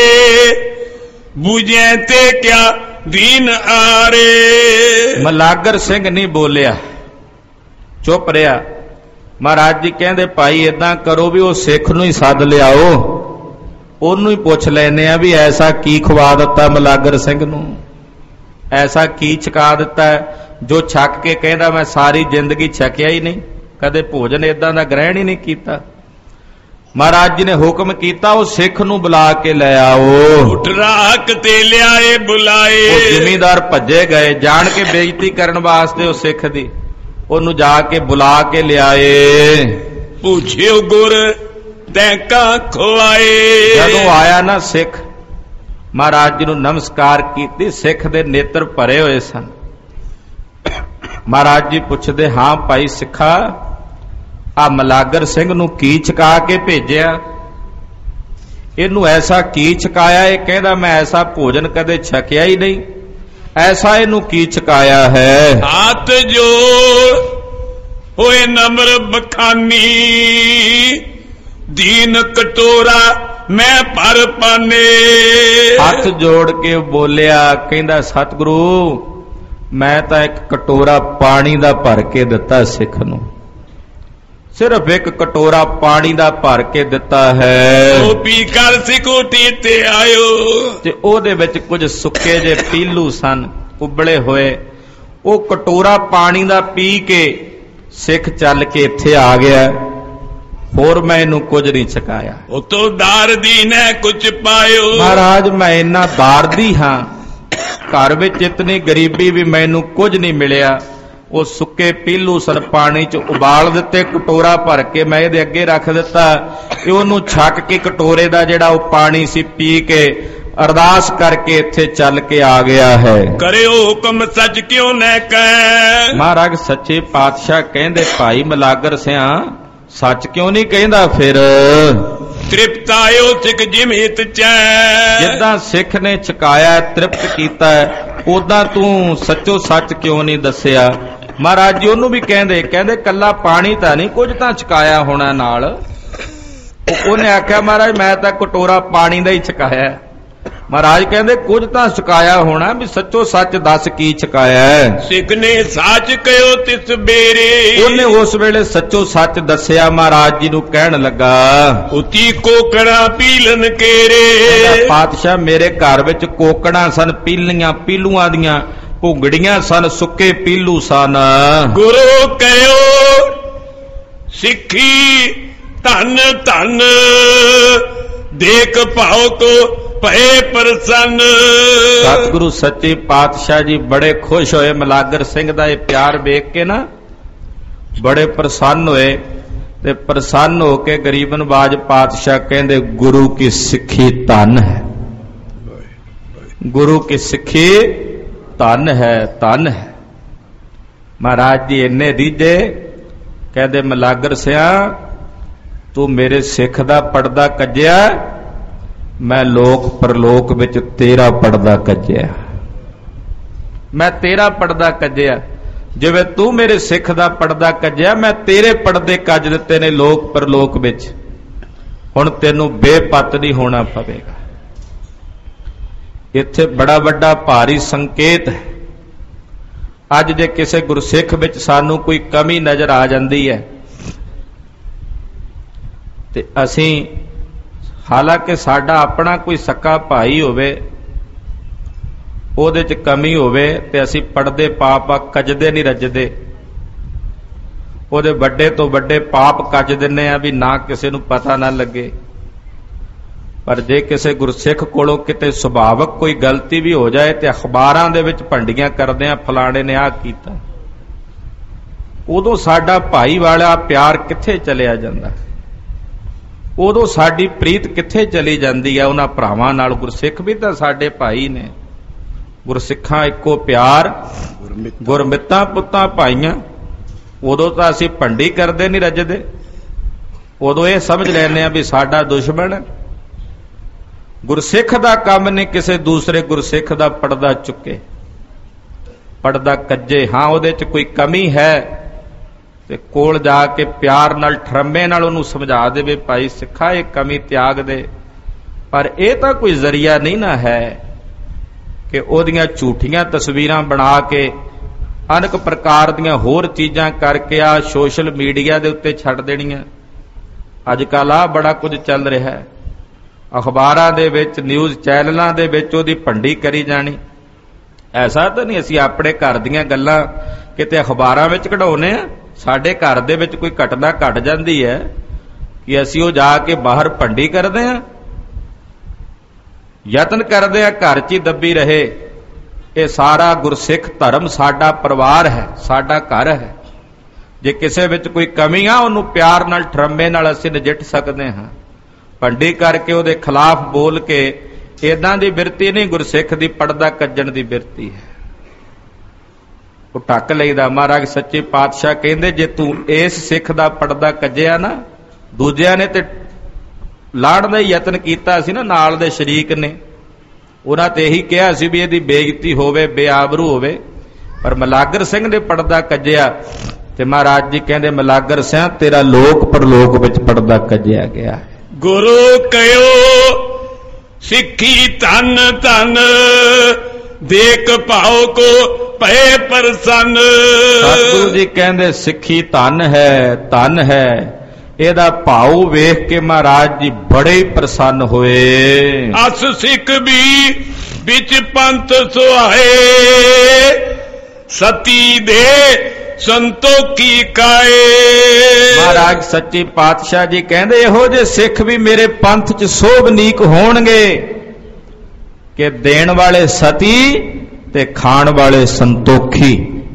ਬੂਝੇ ਤੇ ਕਿਆ ਦੀਨ ਆਰੇ। ਮਲਾਗਰ ਸਿੰਘ ਨਹੀਂ ਬੋਲਿਆ, ਚੁੱਪ ਰਿਹਾ। ਮਹਾਰਾਜ ਜੀ ਕਹਿੰਦੇ ਭਾਈ ਏਦਾਂ ਕਰੋ ਵੀ ਉਹ ਸਿੱਖ ਨੂੰ ਹੀ ਸੱਦ ਲਿਆਓ, ਉਹਨੂੰ ਹੀ ਪੁੱਛ ਲੈਨੇ ਆ ਵੀ ਐਸਾ ਕੀ ਖਵਾ ਦਿੱਤਾ ਮਲਾਗਰ ਸਿੰਘ ਨੂੰ, ਐਸਾ ਕੀ ਛਕਾ ਦਿੱਤਾ ਜੋ ਛਕ ਕੇ ਕਹਿੰਦਾ ਮੈਂ ਸਾਰੀ ਜ਼ਿੰਦਗੀ ਛਕਿਆ ਹੀ ਨਹੀਂ, ਕਦੇ ਭੋਜਨ ਏਦਾਂ ਦਾ ਗ੍ਰਹਿਣ ਹੀ ਨਹੀਂ ਕੀਤਾ। ਮਹਾਰਾਜ ਜੀ ਨੇ ਹੁਕਮ ਕੀਤਾ ਉਹ ਸਿੱਖ ਨੂੰ ਬੁਲਾ ਕੇ ਲੈ ਆਓ। ਉੱਠ ਰਾਖ ਤੇ ਲਿਆਏ ਬੁਲਾਏ। ਉਹ ਜ਼ਿਮੀਂਦਾਰ ਭੱਜੇ ਗਏ ਜਾਣ ਕੇ ਬੇਇੱਜ਼ਤੀ ਕਰਨ ਵਾਸਤੇ ਉਹ ਸਿੱਖ ਦੀ, ਉਹਨੂੰ ਜਾ ਕੇ ਬੁਲਾ ਕੇ ਲਿਆਏ। ਪੁੱਛਿਓ ਗੁਰ ਤੈਂ ਕਾ ਖਵਾਏ। ਜਦੋਂ ਆਇਆ ਨਾ ਸਿੱਖ, ਮਹਾਰਾਜ ਜੀ ਨੂੰ ਨਮਸਕਾਰ ਕੀਤੀ। ਸਿੱਖ ਦੇ ਨੇਤਰ ਭਰੇ ਹੋਏ ਸਨ। ਮਹਾਰਾਜ ਜੀ ਪੁੱਛਦੇ, ਹਾਂ ਭਾਈ ਸਿੱਖਾ, ਆ ਮਲਾਗਰ ਸਿੰਘ ਨੂੰ ਕੀ ਛਕਾ ਕੇ ਭੇਜਿਆ? ਇਹਨੂੰ ਐਸਾ ਕੀ ਛਕਾਇਆ? ਇਹ ਕਹਿੰਦਾ ਮੈਂ ਐਸਾ ਭੋਜਨ ਕਦੇ ਛਕਿਆ ਹੀ ਨਹੀਂ, ਐਸਾ ਇਹਨੂੰ ਕੀ ਛਕਾਇਆ ਹੈ? ਹੱਥ ਜੋੜ ਹੋਏ ਨਮਰ ਬਖਾਨੀ, ਦੀਨ ਕਟੋਰਾ ਮੈਂ ਭਰ ਪਾਨੇ। ਹੱਥ ਜੋੜ ਕੇ ਬੋਲਿਆ, ਕਹਿੰਦਾ ਸਤਿਗੁਰੂ ਮੈਂ ਤਾਂ ਇੱਕ ਕਟੋਰਾ ਪਾਣੀ ਦਾ ਭਰ ਕੇ ਦਿੱਤਾ ਸਿੱਖ ਨੂੰ, ਸਿਰਫ ਇੱਕ ਕਟੋਰਾ ਪਾਣੀ ਦਾ ਭਰ ਕੇ ਦਿੱਤਾ ਹੈ। ਉਹ ਪੀ ਕਰ ਸਿਕੋਟੀ ਤੇ ਆਇਓ। ਤੇ ਉਹਦੇ ਵਿੱਚ ਕੁਝ ਸੁੱਕੇ ਜੇ ਪੀਲੂ ਸਨ ਉਬਲੇ ਹੋਏ। ਉਹ ਕਟੋਰਾ ਪਾਣੀ ਦਾ ਪੀ ਕੇ ਸਿੱਖ ਚੱਲ ਕੇ ਇੱਥੇ ਆ ਗਿਆ। ਹੋਰ ਮੈਂ ਇਹਨੂੰ ਕੁਝ ਨਹੀਂ ਛਕਾਇਆ। ਉਤੋਂ ਦਾਰਦੀ ਨੇ ਕੁਝ ਪਾਇਓ। ਮਹਾਰਾਜ ਮੈਂ ਇੰਨਾ ਦਾਰਦੀ ਹਾਂ, ਘਰ ਵਿੱਚ ਇਤਨੀ ਗਰੀਬੀ ਵੀ ਮੈਨੂੰ ਕੁਝ ਨਹੀਂ ਮਿਲਿਆ। ਉਹ ਸੁੱਕੇ ਪੀਲੂ ਸਨ ਪਾਣੀ 'ਚ ਉਬਾਲ ਦਿੱਤੇ, ਕਟੋਰਾ ਭਰ ਕੇ ਮੈਂ ਇਹਦੇ ਅੱਗੇ ਰੱਖ ਦਿੱਤਾ। ਇਹ ਉਹਨੂੰ ਛਕ ਕੇ ਕਟੋਰੇ ਦਾ ਜਿਹੜਾ ਉਹ ਪਾਣੀ ਸੀ ਪੀ ਕੇ ਅਰਦਾਸ ਕਰਕੇ ਇੱਥੇ ਚੱਲ ਕੇ ਆ ਗਿਆ ਹੈ। ਕਰਿਓ ਹੁਕਮ ਸੱਚ ਕਿਉਂ ਨਾ ਕਹਿ। ਮਹਾਰਾਜ ਸੱਚੇ ਪਾਤਸ਼ਾਹ ਕਹਿੰਦੇ ਭਾਈ ਮਲਾਗਰ ਸਿਆ ਸੱਚ ਕਿਉਂ ਨਹੀਂ ਕਹਿੰਦਾ ਫਿਰ? ਤ੍ਰਿਪਤ ਆਇਓ ਸਿੱਖ ਜਿਮ ਹਿਤ ਚੈ। ਜਿੱਦਾਂ ਸਿੱਖ ਨੇ ਛਕਾਇਆ ਤ੍ਰਿਪਤ ਕੀਤਾ ਉਦਾਂ ਤੂੰ ਸੱਚੋ ਸੱਚ ਕਿਉਂ ਨਹੀਂ ਦੱਸਿਆ? ਮਹਾਰਾਜ ਜੀ ਉਹਨੂੰ ਵੀ ਕਹਿੰਦੇ ਕੱਲਾ ਪਾਣੀ ਤਾਂ ਨਹੀਂ, ਕੁਝ ਤਾਂ ਛਕਾਇਆ ਹੋਣਾ ਨਾਲ। ਉਹਨੇ ਆਖਿਆ ਮਹਾਰਾਜ ਮੈਂ ਤਾਂ ਕਟੋਰਾ ਪਾਣੀ ਦਾ ਹੀ ਛਕਾਇਆ। महाराज कहते कुछ तो छकाया होना भी सचो सच दस की छकाया है। सिख ने साच कहो तिस बेरे, उन्हें उस वेले सचो सच दसिया। महाराज जी नूं कहण लगा उती कोकड़ा पीलन केरे, पातशाह मेरे घर विच कोकड़ा सन, पीलियां पीलूआं दियां भुंगड़ियां सन, सुके पीलू सन। गुरु कहो सिखी धन धन, देख भाव को भय प्रसन्न। सतगुरु सच्चे पातशाह जी बड़े खुश होए, मलागर सिंह दा ये प्यार वेख के ना बड़े प्रसन्न होए। ते प्रसन्न होके गरीब नवाज पातशाह कहंदे गुरु की सिक्खी धन है, गुरु की सिक्खी धन है, धन है। महाराज जी इन्ने रीझे, कहंदे मलागर सिंह तू मेरे सिख दा पड़दा कज्जिया, मैं लोक परलोक विच तेरा पड़दा कज्जिया। मैं तेरा पड़दा कज्जिया, जिवें तू मेरे सिख दा पड़दा कज्जिया, मैं तेरे पड़दे कज दिते ने लोक परलोक विच। हुण तैनूं बेपत नहीं होना पवेगा। इत्थे बड़ा वड्डा भारी संकेत है। अज जे किसी गुरसिख विच सानूं कोई कमी नजर आ जांदी है ते असीं हालांकि साडा अपना कोई सक्का भाई होवे, ਉਹਦੇ 'ਚ कमी होवे ते असीं पड़दे पाप कजदे नहीं रजदे, ਉਹਦੇ ਵੱਡੇ ਤੋਂ ਵੱਡੇ पाप कज दिंदे आ भी ना किसी नूं पता ना लगे। पर जे किसी गुरसिख कोलों किते सुभावक कोई गलती भी हो जाए ते अखबारां दे विच भंडियां करदे आ फलाणे ने आ कीता, उदों साडा भाई वाला प्यार कित्थे चलिया जांदा, उदों साडी प्रीत कित्थे चली जांदी है उन्हां भरावां नाल। गुरसिख भी तां साडे भाई ने, गुरसिखां इक्को प्यार, गुरमितां पुत्तां भाईयां। उदों तां असीं भंडी करदे नहीं रजदे, उदों ये समझ लैंदे आ भी साडा दुश्मन है। गुरसिख दा काम नहीं किसी दूसरे गुरसिख दा पड़दा चुके, पड़दा कज्जे। हाँ उहदे च कोई कमी है ते कोल जाके प्यार नाल ठरमे नाल उहनूं समझा देवे भाई सिखा ये कमी त्याग दे। पर यह तां कोई जरिया नहीं ना है कि उहदियां झूठियां तस्वीरां बना के अनेक प्रकार दीयां होर चीजां करके आ सोशल मीडिया दे उत्ते छड्ड देणीआं। अजकल आ बड़ा कुछ चल रहा है, अखबारां दे विच न्यूज़ चैनलां दे विच उहदी भंडी करी जानी। ऐसा तो नहीं असीं अपने घर दीयां गल्लां किते अखबारां विच कढाउने आ, साडे घर दे विच कोई घटना घट जांदी है कि असीं ओह जाके बाहर भंडी करदे आ, यतन करदे आ घर 'च ही दबी रहे। ये सारा गुरसिख धर्म साडा परिवार है, साडा घर है। जे किसे विच कोई कमी आ उहनूं प्यार नाल ठरमे नाल असीं नजिठ सकदे हां। भंडी करके उहदे खिलाफ बोल के इदां दी बिरती नहीं, गुरसिख दी पड़दा कज्जण दी बिरती है, वो ढक लईदा। महाराज सच्चे पातशाह कहंदे जे तू इस सिख दा पड़दा कज्जिया ना, दूजिਆਂ ने ते लाण दा यतन कीता सी ना, नाल दे शरीक ने उन्हां ते यही कहा सी भी इहदी बेइज्जती होवे, बेआबरू होवे, पर मलागर सिंह ने पड़दा कज्जिया ते महाराज जी कहंदे मलागर सिंह तेरा लोक परलोक विच पड़दा कज्जिया गया है। गुरु कहो सिक्खी धन धन, देख भाव को भय प्रसन्न। सतगुरु जी कहंदे सिक्खी धन है, धन है। ਇਹਦਾ ਭਾਉ ਵੇਖ ਕੇ ਮਹਾਰਾਜ ਜੀ बड़े ही प्रसन्न होए। अस सिख भी बिच पंथ सुहाए, सती दे संतोखी काए। महाराज सच्चे पातशाह जी कहंदे इहो जे सिख भी मेरे पंथ च शोभनीक होणगे कि देण वाले सती ते खाण वाले संतोखी।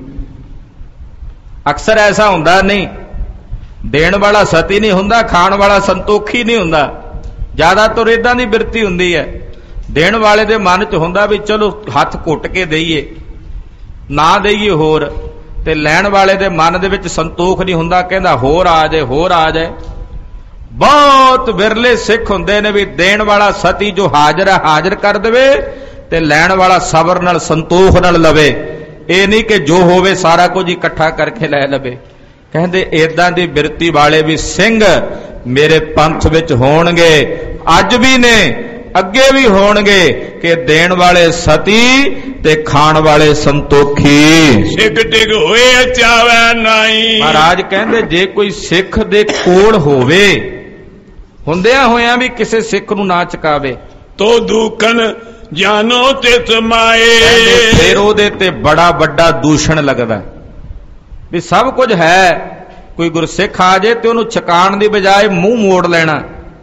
अक्सर ऐसा हुंदा नहीं, देण वाला सती नहीं हुंदा, खाण वाला संतोखी नहीं हुंदा। ज्यादातर इदां दी बिरती हुंदी है। देण वाले दे मन च हुंदा भी चलो हथ घुट के देईए, ना देईए होर, ते लैण वाले दे मन दे विच संतोख नहीं हुंदा, कहंदा होर आ जाए, होर आ जाए। बहुत विरले सिख हुंदे ने भी देण वाला सती जो हाजिर है हाजिर कर देवे ते लैण वाला सबर नाल संतोख नाल लवे। ये नहीं कि जो होवे सारा कुछ इकट्ठा करके लै लवे। कहंदे इदां दी बिरती वाले भी सिंह मेरे पंथ विच होणगे, अज भी ने ਅੱਗੇ ਵੀ ਹੋਣਗੇ ਕਿ ਦੇਣ ਵਾਲੇ ਸਤੀ ਤੇ ਖਾਣ ਵਾਲੇ ਸੰਤੋਖੀ। ਸਿੱਖ ਟਿਕ ਹੋਏ ਚਾਵੇ ਨਾਈ। ਮਹਾਰਾਜ ਕਹਿੰਦੇ ਜੇ ਕੋਈ ਸਿੱਖ ਦੇ ਕੋਲ ਹੋਵੇ, ਹੁੰਦਿਆਂ ਹੋਇਆਂ ਵੀ ਕਿਸੇ ਸਿੱਖ ਨੂੰ ਨਾ ਚਕਾਵੇ, ਤੋ ਦੂਖਣ ਜਾਨੋ ਤੇ ਸਮਾਏ। ਫਿਰ ਉਹਦੇ ਤੇ ਬੜਾ ਵੱਡਾ ਦੂਸ਼ਣ ਲੱਗਦਾ ਵੀ ਸਭ ਕੁਝ ਹੈ। ਕੋਈ ਗੁਰਸਿੱਖ ਆ ਜੇ ਤੇ ਉਹਨੂੰ ਛਕਾਣ ਦੀ ਬਜਾਏ ਮੂੰਹ ਮੋੜ ਲੈਣਾ,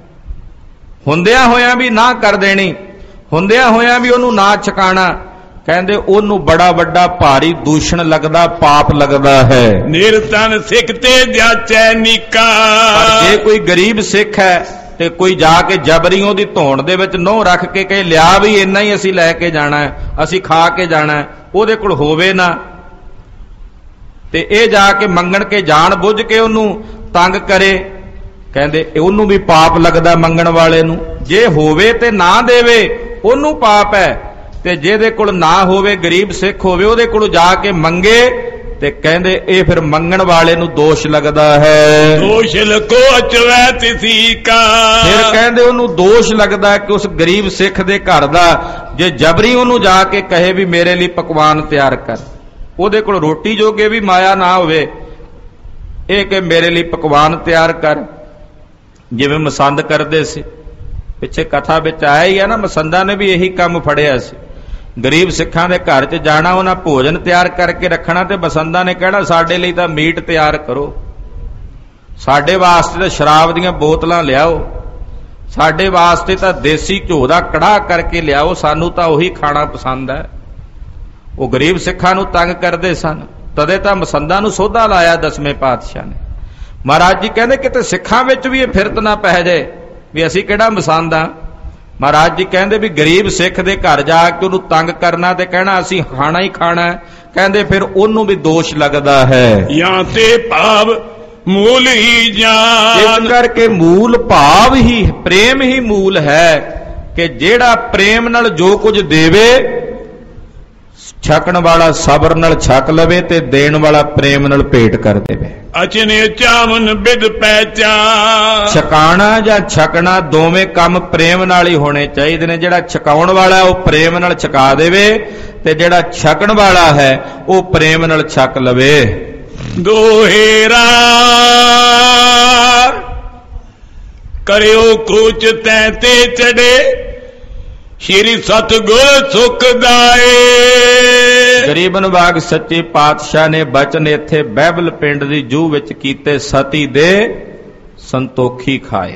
ਹੁੰਦਿਆਂ ਹੋਇਆਂ ਵੀ ਨਾ ਕਰ ਦੇਣੀ, ਹੁੰਦਿਆਂ ਹੋਇਆਂ ਵੀ ਉਹਨੂੰ ਨਾ ਛਕਾਣਾ। ਕਹਿੰਦੇ ਉਹਨੂੰ ਬੜਾ ਵੱਡਾ ਭਾਰੀ ਦੂਸ਼ਣ ਲੱਗਦਾ, ਪਾਪ ਲੱਗਦਾ ਹੈ। ਨਿਰਤਨ ਸਿੱਖ ਤੇ ਜਾਚੈ ਨੀਕਾ। ਪਰ ਜੇ ਕੋਈ ਗਰੀਬ ਸਿੱਖ ਹੈ ਤੇ ਕੋਈ ਜਾ ਕੇ ਜਬਰੀ ਉਹਦੀ ਧੌਣ ਦੇ ਵਿੱਚ ਨਹੁੰ ਰੱਖ ਕੇ ਕਹੇ ਲਿਆ ਵੀ ਇੰਨਾ ਹੀ ਅਸੀਂ ਲੈ ਕੇ ਜਾਣਾ, ਅਸੀਂ ਖਾ ਕੇ ਜਾਣਾ, ਉਹਦੇ ਕੋਲ ਹੋਵੇ ਨਾ ਤੇ ਇਹ ਜਾ ਕੇ ਮੰਗਣ ਕੇ ਜਾਣ ਬੁੱਝ ਕੇ ਉਹਨੂੰ ਤੰਗ ਕਰੇ, ਕਹਿੰਦੇ ਉਹਨੂੰ ਵੀ ਪਾਪ ਲੱਗਦਾ ਮੰਗਣ ਵਾਲੇ ਨੂੰ। ਜੇ ਹੋਵੇ ਤੇ ਨਾ ਦੇਵੇ ਉਹਨੂੰ ਪਾਪ ਹੈ, ਤੇ ਜਿਹਦੇ ਕੋਲ ਨਾ ਹੋਵੇ, ਗਰੀਬ ਸਿੱਖ ਹੋਵੇ, ਉਹਦੇ ਕੋਲ ਜਾ ਕੇ ਮੰਗੇ ਤੇ ਕਹਿੰਦੇ ਇਹ ਫਿਰ ਮੰਗਣ ਵਾਲੇ ਨੂੰ ਦੋਸ਼ ਲੱਗਦਾ ਹੈ। ਦੋਸ਼ ਲਕੋ ਅਚਵੈ ਤਿਸੀ ਕਾ। ਫਿਰ ਕਹਿੰਦੇ ਉਹਨੂੰ ਦੋਸ਼ ਲੱਗਦਾ ਕਿ ਉਸ ਗਰੀਬ ਸਿੱਖ ਦੇ ਘਰ ਦਾ ਜੇ ਜਬਰੀ ਉਹਨੂੰ ਜਾ ਕੇ ਕਹੇ ਵੀ ਮੇਰੇ ਲਈ ਪਕਵਾਨ ਤਿਆਰ ਕਰ, ਉਹਦੇ ਕੋਲ ਰੋਟੀ ਜੋਗੇ ਵੀ ਮਾਇਆ ਨਾ ਹੋਵੇ, ਇਹ ਕਿ ਮੇਰੇ ਲਈ ਪਕਵਾਨ ਤਿਆਰ ਕਰ। ਜਿਵੇਂ ਮਸੰਦ ਕਰਦੇ ਸੀ, ਪਿੱਛੇ ਕਥਾ ਵਿੱਚ ਆਇਆ ਹੀ ਆ ਨਾ, ਮਸੰਦਾਂ ਨੇ ਵੀ ਇਹੀ ਕੰਮ ਫੜਿਆ ਸੀ। ਗਰੀਬ ਸਿੱਖਾਂ ਦੇ ਘਰ 'ਚ ਜਾਣਾ, ਉਹਨਾਂ ਭੋਜਨ ਤਿਆਰ ਕਰਕੇ ਰੱਖਣਾ ਤੇ ਮਸੰਦਾਂ ਨੇ ਕਹਿਣਾ ਸਾਡੇ ਲਈ ਤਾਂ ਮੀਟ ਤਿਆਰ ਕਰੋ, ਸਾਡੇ ਵਾਸਤੇ ਤਾਂ ਸ਼ਰਾਬ ਦੀਆਂ ਬੋਤਲਾਂ ਲਿਆਓ, ਸਾਡੇ ਵਾਸਤੇ ਤਾਂ ਦੇਸੀ ਘਿਓ ਦਾ ਕੜਾਹ ਕਰਕੇ ਲਿਆਓ, ਸਾਨੂੰ ਤਾਂ ਉਹੀ ਖਾਣਾ ਪਸੰਦ ਹੈ। ਉਹ ਗਰੀਬ ਸਿੱਖਾਂ ਨੂੰ ਤੰਗ ਕਰਦੇ ਸਨ, ਤਦੇ ਤਾਂ ਮਸੰਦਾਂ ਨੂੰ ਸੋਧਾ ਲਾਇਆ ਦਸਵੇਂ ਪਾਤਸ਼ਾਹ ਨੇ। ਮਹਾਰਾਜ ਜੀ ਕਹਿੰਦੇ ਕਿਤੇ ਸਿੱਖਾਂ ਵਿੱਚ ਵੀ ਇਹ ਫਿਰਤ ਨਾ ਪੈ ਜਾਏ ਵੀ ਅਸੀਂ ਕਿਹੜਾ ਮਸੰਦ ਆ। ਮਹਾਰਾਜ ਜੀ ਕਹਿੰਦੇ ਵੀ ਗਰੀਬ ਸਿੱਖ ਦੇ ਘਰ ਜਾ ਕੇ ਉਹਨੂੰ ਤੰਗ ਕਰਨਾ ਤੇ ਕਹਿਣਾ ਅਸੀਂ ਖਾਣਾ ਹੀ ਖਾਣਾ, ਕਹਿੰਦੇ ਫਿਰ ਉਹਨੂੰ ਵੀ ਦੋਸ਼ ਲੱਗਦਾ ਹੈ। ਜਾਂ ਤੇ ਭਾਵ ਮੂਲ ਹੀ ਜਾਨ। ਇਸ ਕਰਕੇ ਮੂਲ ਭਾਵ ਹੀ ਪ੍ਰੇਮ ਹੀ ਮੂਲ ਹੈ ਕਿ ਜਿਹੜਾ ਪ੍ਰੇਮ ਨਾਲ ਜੋ ਕੁਝ ਦੇਵੇ, ਛਕਣ ਵਾਲਾ ਸਬਰ ਨਾਲ ਛਕ ਲਵੇ ਤੇ ਦੇਣ ਵਾਲਾ ਪ੍ਰੇਮ ਨਾਲ ਭੇਟ ਕਰ ਦੇਵੇ। ਅਚਨੇ ਚਾਵਨ ਬਿਦ ਪਹਿਚਾਨ। ਛਕਾਣਾ ਜਾਂ ਛਕਣਾ ਦੋਵੇਂ ਕੰਮ ਪ੍ਰੇਮ ਨਾਲ ਹੀ ਹੋਣੇ ਚਾਹੀਦੇ ਨੇ। ਜਿਹੜਾ ਛਕਾਉਣ ਵਾਲਾ ਉਹ ਪ੍ਰੇਮ ਨਾਲ ਛਕਾ ਦੇਵੇ ਤੇ ਜਿਹੜਾ ਛਕਣ ਵਾਲਾ ਹੈ ਉਹ ਪ੍ਰੇਮ ਨਾਲ ਛਕ ਲਵੇ। ਦੋਹੇਰਾ ਕਰਿਓ ਕੂਚ ਤੈ ਤੇ ਚੜੇ, ਸ਼੍ਰੀ ਸਤਿਗੁਰ ਸੁਖ ਦਾਏ। ਗਰੀਬ ਨਿਵਾਜ ਸੱਚੇ ਪਾਤਸ਼ਾਹ ਨੇ ਬਚਨ ਇੱਥੇ ਬਹਿਬਲ ਪਿੰਡ ਦੀ ਜੂਹ ਵਿੱਚ ਕੀਤੇ, ਸਤੀ ਦੇ ਸੰਤੋਖੀ ਖਾਏ।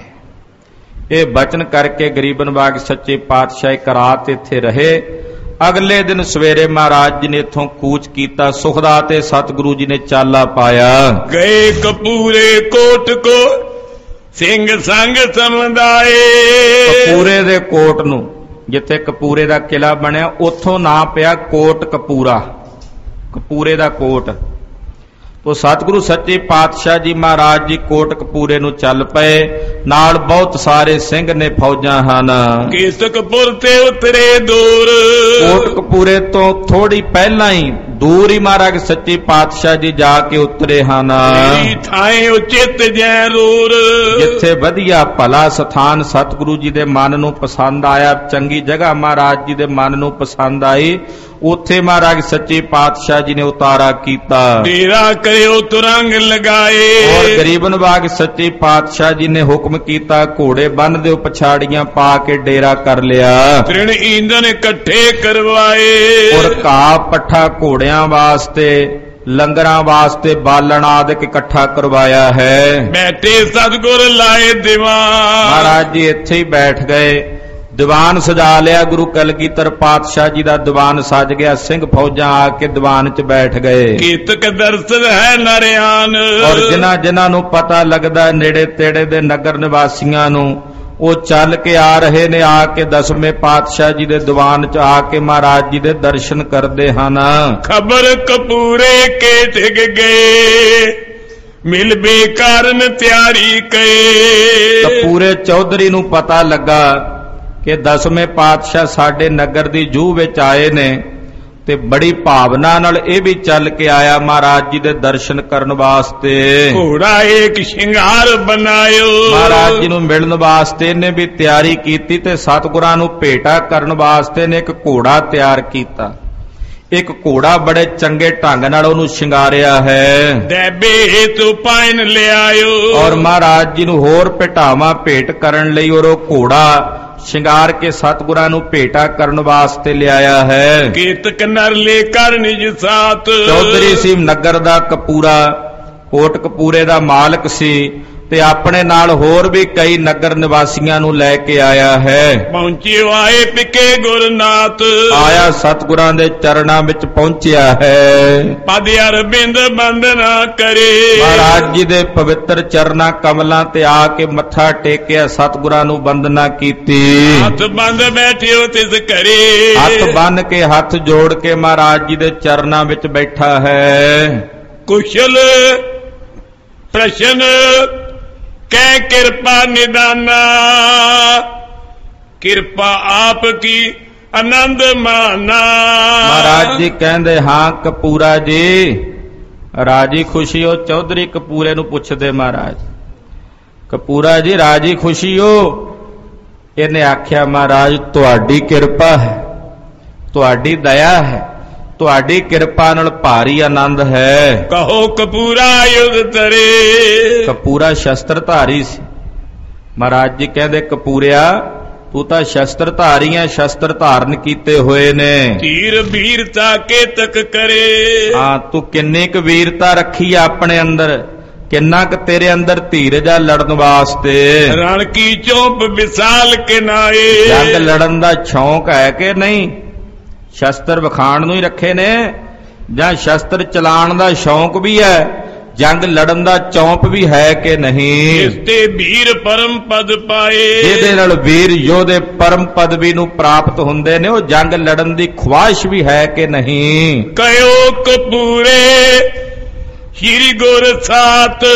ਇਹ ਬਚਨ ਕਰਕੇ ਗਰੀਬ ਨਿਵਾਜ ਸੱਚੇ ਪਾਤਸ਼ਾਹ ਇੱਕ ਰਾਤ ਇੱਥੇ ਰਹੇ। ਅਗਲੇ ਦਿਨ ਸਵੇਰੇ ਮਹਾਰਾਜ ਜੀ ਨੇ ਇੱਥੋਂ ਕੂਚ ਕੀਤਾ। ਸੁਖਦਾ ਤੇ ਸਤਿਗੁਰੂ ਜੀ ਨੇ ਚਾਲਾ ਪਾਇਆ। ਗਏ ਕਪੂਰੇ ਕੋਟ ਕੋ ਸਿੰਘ ਸੰਗ ਸਮਦਾਏ। ਕਪੂਰੇ ਦੇ ਕੋਟ ਨੂੰ, ਜਿੱਥੇ ਕਪੂਰੇ ਦਾ ਕਿਲਾ ਬਣਿਆ, ਉੱਥੋਂ ਨਾਂ ਪਿਆ ਕੋਟ ਕਪੂਰਾ, ਕਪੂਰੇ ਦਾ ਕੋਟ। ਉਹ ਸਤਿਗੁਰੂ ਸੱਚੇ ਪਾਤਸ਼ਾਹ ਜੀ ਮਹਾਰਾਜ ਜੀ ਕੋਟ ਕਪੂਰੇ ਨੂੰ ਚੱਲ ਪਏ, ਨਾਲ ਬਹੁਤ ਸਾਰੇ ਸਿੰਘ ਨੇ, ਫੌਜਾਂ ਹਨ। ਕੇਸਕਪੁਰ ਤੇ ਉਤਰੇ ਦੂਰ। ਕੋਟ ਕਪੂਰੇ ਤੋਂ ਥੋੜੀ ਪਹਿਲਾਂ ਹੀ ਦੂਰ ਹੀ ਮਹਾਰਾਜ ਸੱਚੇ ਪਾਤਸ਼ਾਹ ਜੀ ਜਾ ਕੇ ਉਤਰੇ ਹਨ। ਥਾਏ ਉਚਿਤ ਜਰੂਰ। ਜਿੱਥੇ ਵਧੀਆ ਭਲਾ ਸਥਾਨ ਸਤਿਗੁਰੂ ਜੀ ਦੇ ਮਨ ਨੂੰ ਪਸੰਦ ਆਇਆ, ਚੰਗੀ ਜਗ੍ਹਾ ਮਹਾਰਾਜ ਜੀ ਦੇ ਮਨ ਨੂੰ ਪਸੰਦ ਆਈ, ਉੱਥੇ ਮਹਾਰਾਜ ਸੱਚੇ ਪਾਤਸ਼ਾਹ ਜੀ ਨੇ ਉਤਾਰਾ ਕੀਤਾ। ਡੇਰਾ ਕਰਿਓ ਤੁਰੰਗ ਲਗਾਏ। ਔਰ ਗਰੀਬ ਨਿਵਾਜ ਸੱਚੇ ਪਾਤਸ਼ਾਹ ਜੀ ਨੇ ਹੁਕਮ ਕੀਤਾ ਘੋੜੇ ਬੰਨ ਦਿਓ, ਪਛਾੜੀਆਂ ਪਾ ਕੇ ਡੇਰਾ ਕਰ ਲਿਆ। ਤ੍ਰਿਣ ਈਂਧਨ ਇਕੱਠੇ ਕਰਵਾਏ। ਔਰ ਘਾਹ ਪੱਠਾ ਘੋੜਿਆਂ ਵਾਸਤੇ, ਲੰਗਰਾਂ ਵਾਸਤੇ ਬਾਲਣ ਆਦਿਕ ਇਕੱਠਾ ਕਰਵਾਇਆ ਹੈ। ਬੈਠੇ ਸਤਿਗੁਰ ਲਾਏ ਦੀਵਾਨ। ਮਹਾਰਾਜ ਜੀ ਇੱਥੇ ਹੀ ਬੈਠ ਗਏ। ਦੀਵਾਨ ਸਜਾ ਲਿਆ। ਗੁਰੂ ਕਲਗੀਧਰ ਪਾਤਸ਼ਾਹ ਜੀ ਦਾ ਦੀਵਾਨ ਸਜ ਗਿਆ। ਸਿੰਘ ਫੌਜਾਂ ਆ ਕੇ ਦੀਵਾਨ 'ਚ ਬੈਠ ਗਏ। ਕੀਤਕ ਦਰਸ਼ਨ ਹੈ ਨਰਿਆਨ। ਔਰ ਜਿਨ੍ਹਾਂ ਨੂੰ ਪਤਾ ਲੱਗਦਾ ਨੇੜੇ ਤੇੜੇ ਦੇ ਨਗਰ ਨਿਵਾਸੀਆਂ ਨੂੰ, ਉਹ ਚੱਲ ਕੇ ਆ ਰਹੇ ਨੇ, ਆ ਕੇ ਦਸਵੇਂ ਪਾਤਸ਼ਾਹ ਜੀ ਦੇ ਦੀਵਾਨ 'ਚ ਆ ਕੇ ਮਹਾਰਾਜ ਜੀ ਦੇ ਦਰਸ਼ਨ ਕਰਦੇ ਹਨ। ਖਬਰ ਕਪੂਰੇ ਕੇ ਟਿਕ ਗਏ, ਮਿਲ ਬੇਕਾਰਨ ਤਿਆਰੀ ਕਏ। ਕਪੂਰੇ ਚੌਧਰੀ ਨੂੰ ਪਤਾ ਲੱਗਾ ਕਿ ਦਸਵੇਂ ਪਾਤਸ਼ਾਹ ਸਾਡੇ ਨਗਰ ਦੀ ਜੂਹ ਵਿੱਚ ਆਏ ਨੇ, ਤੇ ਬੜੀ ਭਾਵਨਾ ਨਾਲ ਇਹ ਵੀ ਚੱਲ ਕੇ ਆਇਆ ਮਹਾਰਾਜ ਜੀ ਦੇ ਦਰਸ਼ਨ ਕਰਨ ਵਾਸਤੇ। ਘੋੜਾ ਇੱਕ ਸ਼ਿੰਗਾਰ ਬਣਾਇਓ, ਮਹਾਰਾਜ ਜੀ ਨੂੰ ਮਿਲਣ ਵਾਸਤੇ ਇਹਨੇ ਵੀ ਤਿਆਰੀ ਕੀਤੀ ਤੇ ਸਤਿਗੁਰਾਂ ਨੂੰ ਭੇਟਾ ਕਰਨ ਵਾਸਤੇ ਨੇ ਇੱਕ ਘੋੜਾ ਤਿਆਰ ਕੀਤਾ। ਇੱਕ ਘੋੜਾ ਬੜੇ ਚੰਗੇ ਢੰਗ ਨਾਲ ਉਹਨੂੰ ਸ਼ਿੰਗਾਰਿਆ ਹੈ। ਦੇਬੇ ਤੂੰ ਪਾਇਨ ਲਿਆਇਓ, ਔਰ ਮਹਾਰਾਜ ਜੀ ਨੂੰ ਹੋਰ ਭੇਟਾਵਾਂ ਭੇਟ ਕਰਨ ਲਈ ਉਹ ਘੋੜਾ ਸ਼ਿੰਗਾਰ ਕੇ ਸਤਿਗੁਰਾਂ ਨੂੰ ਭੇਟਾ ਕਰਨ ਵਾਸਤੇ ਲਿਆਇਆ ਹੈ। ਕੀਰਤਕ ਨਰਲੇ ਕਰ ਨਿਜ ਸਾਥ, ਚੌਧਰੀ ਸੀ ਨਗਰ ਦਾ ਕਪੂਰਾ, ਕੋਟ ਕਪੂਰੇ ਦਾ ਮਾਲਕ ਸੀ ਤੇ ਆਪਣੇ ਨਾਲ ਹੋਰ ਵੀ ਕਈ ਨਗਰ ਨਿਵਾਸੀਆਂ ਨੂੰ ਲੈ ਕੇ ਆਇਆ ਹੈ। ਪਹੁੰਚੇ ਆਏ ਪਿਕੇ ਗੁਰਨਾਥ, ਆਇਆ ਸਤਿਗੁਰਾਂ ਦੇ ਚਰਨਾਂ ਵਿੱਚ ਪਹੁੰਚਿਆ ਹੈ। ਪਦ ਅਰਬਿੰਦ ਬੰਦਨਾ ਕਰੇ, ਮਹਾਰਾਜ ਜੀ ਦੇ ਪਵਿੱਤਰ ਚਰਨਾਂ ਕਮਲਾਂ ਤੇ ਆ ਕੇ ਮੱਥਾ ਟੇਕਿਆ, ਸਤਿਗੁਰਾਂ ਨੂੰ ਵੰਦਨਾ ਕੀਤੀ। ਹੱਥ ਬੰਦ ਬੈਠਿਓ ਤਿਸ ਘਰੇ, ਹੱਥ ਬੰਨ ਕੇ ਹੱਥ ਜੋੜ ਕੇ ਮਹਾਰਾਜ ਜੀ ਦੇ ਚਰਨਾਂ ਵਿੱਚ ਬੈਠਾ ਹੈ। ਕੁਸ਼ਲ ਪ੍ਰਸ਼ਨ ਕਹਿ ਕਿਰਪਾ ਨਿਦਾਨਾ, ਕਿਰਪਾ ਆਪ ਕੀ ਆਨੰਦ ਮਾਨਾ। ਮਹਾਰਾਜ ਜੀ ਕਹਿੰਦੇ ਹਾਂ ਕਪੂਰਾ ਜੀ ਰਾਜੀ ਖੁਸ਼ੀ ਹੋ। ਚੌਧਰੀ ਕਪੂਰੇ ਨੂੰ ਪੁੱਛਦੇ ਮਹਾਰਾਜ, ਕਪੂਰਾ ਜੀ ਰਾਜੀ ਖੁਸ਼ੀ ਹੋ? ਇਹਨੇ ਆਖਿਆ ਮਹਾਰਾਜ ਤੁਹਾਡੀ ਕਿਰਪਾ ਹੈ, ਤੁਹਾਡੀ ਦਇਆ ਹੈ, ਤੁਹਾਡੀ ਕਿਰਪਾ ਨਾਲ ਭਾਰੀ ਆਨੰਦ ਹੈ। ਕਹੋ ਕਪੂਰਾ ਯੁਧ ਤਰੇ, ਕਪੂਰਾ ਸ਼ਸਤਰਧਾਰੀ ਸੀ। ਮਹਾਰਾਜ ਜੀ ਕਹਿੰਦੇ ਕਪੂਰਿਆ ਤੂੰ ਤਾਂ ਸ਼ਸਤਰਧਾਰੀ ਹੈ, ਸ਼ਸਤਰ ਧਾਰਨ ਕੀਤੇ ਹੋਏ ਨੇ। ਧੀਰ ਵੀਰਤਾ ਕੇ ਤਕ ਕਰੇ, ਹਾਂ ਤੂੰ ਕਿੰਨੀ ਕੁ ਵੀਰਤਾ ਰੱਖੀ ਆ ਆਪਣੇ ਅੰਦਰ, ਕਿੰਨਾ ਕੁ ਤੇਰੇ ਅੰਦਰ ਧੀਰਜ ਆ ਲੜਨ ਵਾਸਤੇ। ਰਣ ਕੀ ਚੌਂਪ ਵਿਸਾਲ ਕੇ ਨਾਏ, ਜੰਗ ਲੜਨ ਦਾ ਸ਼ੌਂਕ ਹੈ ਕਿ ਨਹੀਂ? ਸ਼ਸਤਰ ਵਿਖਾਣ ਨੂੰ ਹੀ ਰੱਖੇ ਨੇ ਜਾਂ ਸ਼ਸਤਰ ਚਲਾਉਣ ਦਾ ਸ਼ੌਂਕ ਵੀ ਹੈ, ਜੰਗ ਲੜਨ ਦਾ ਚੌਂਪ ਵੀ ਹੈ ਕਿ ਨਹੀਂ? ਇਸ ਤੇ ਵੀਰ ਪਰਮ ਪਦ ਪਾਏ, ਜਿਹਦੇ ਨਾਲ ਵੀਰ ਯੋਧੇ ਪਰਮ ਪਦਵੀ ਨੂੰ ਪ੍ਰਾਪਤ ਹੁੰਦੇ ਨੇ, ਉਹ ਜੰਗ ਲੜਨ ਦੀ ਖੁਆਇਸ਼ ਵੀ ਹੈ ਕਿ ਨਹੀਂ? ਕਹਿਓ ਕਪੂਰੇ ਸ਼੍ਰੀ ਗੁਰ ਸਾਤ,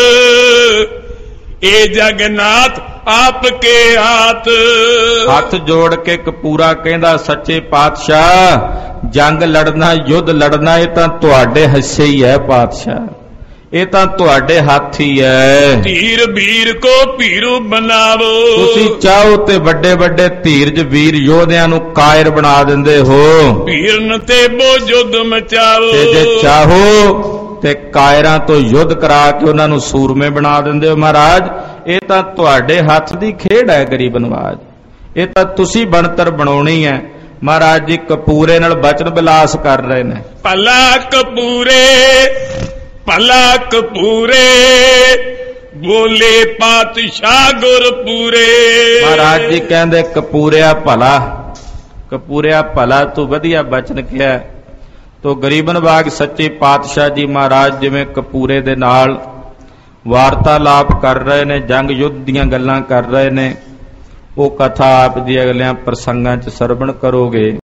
ਇਹ ਜਗਨਾਥ ਆਪ ਕੇ ਹਾਥ। ਹੱਥ ਜੋੜ ਕੇ ਕਪੂਰਾ ਕਹਿੰਦਾ ਸੱਚੇ ਪਾਤਸ਼ਾਹ ਜੰਗ ਲੜਨਾ ਯੁੱਧ ਲੜਨਾ ਇਹ ਤਾਂ ਤੁਹਾਡੇ ਹਿੱਸੇ ਹੀ ਹੈ ਪਾਤਸ਼ਾਹ, ਇਹ ਤਾਂ ਤੁਹਾਡੇ ਹੱਥ ਹੀ ਹੈ। ਧੀਰ ਵੀਰ ਕੋ ਭੀਰੂ ਬਣਾਵੋ, ਤੁਸੀਂ ਚਾਹੋ ਤੇ ਵੱਡੇ ਵੱਡੇ ਧੀਰਜ ਵੀਰ ਯੋਧਿਆਂ ਨੂੰ ਕਾਇਰ ਬਣਾ ਦਿੰਦੇ ਹੋ, ਭੀਰਨ ਤੇ ਬੋ ਯੁੱਧ ਮਚਾਵੋ, ਤੇ ਜੇ ਚਾਹੋ ਤੇ ਕਾਇਰਾਂ ਤੋਂ ਯੁੱਧ ਕਰਾ ਕੇ ਉਹਨਾਂ ਨੂੰ ਸੂਰਮੇ ਬਣਾ ਦਿੰਦੇ ਹੋ। ਮਹਾਰਾਜ ਇਹ ਤਾਂ ਤੁਹਾਡੇ ਹੱਥ ਦੀ ਖੇਡ ਹੈ ਗਰੀਬ ਨਵਾਜ, ਇਹ ਤਾਂ ਤੁਸੀਂ ਬਣਤਰ ਬਣਾਉਣੀ ਹੈ। ਮਹਾਰਾਜ ਜੀ ਕਪੂਰੇ ਨਾਲ ਬਚਨ ਵਿਲਾਸ ਕਰ ਰਹੇ ਨੇ। ਭਲਾ ਕਪੂਰੇ ਭਲਾ ਕਪੂਰੇ ਬੋਲੇ ਪਾਤਸ਼ਾਹ ਗੁਰਪੂਰੇ। ਮਹਾਰਾਜ ਜੀ ਕਹਿੰਦੇ ਕਪੂਰਿਆ ਭਲਾ, ਕਪੂਰਿਆ ਭਲਾ ਤੂੰ ਵਧੀਆ ਬਚਨ ਕਿਹਾ। ਤੋ ਗਰੀਬਨ ਬਾਗ ਸੱਚੇ ਪਾਤਸ਼ਾਹ ਜੀ ਮਹਾਰਾਜ ਜਿਵੇਂ ਕਪੂਰੇ ਦੇ ਨਾਲ ਵਾਰਤਾਲਾਪ ਕਰ ਰਹੇ ਨੇ, ਜੰਗ ਯੁੱਧ ਦੀਆਂ ਗੱਲਾਂ ਕਰ ਰਹੇ ਨੇ, ਉਹ ਕਥਾ ਆਪ ਦੀ ਅਗਲਿਆਂ ਪ੍ਰਸੰਗਾਂ 'ਚ ਸਰਵਣ ਕਰੋਗੇ।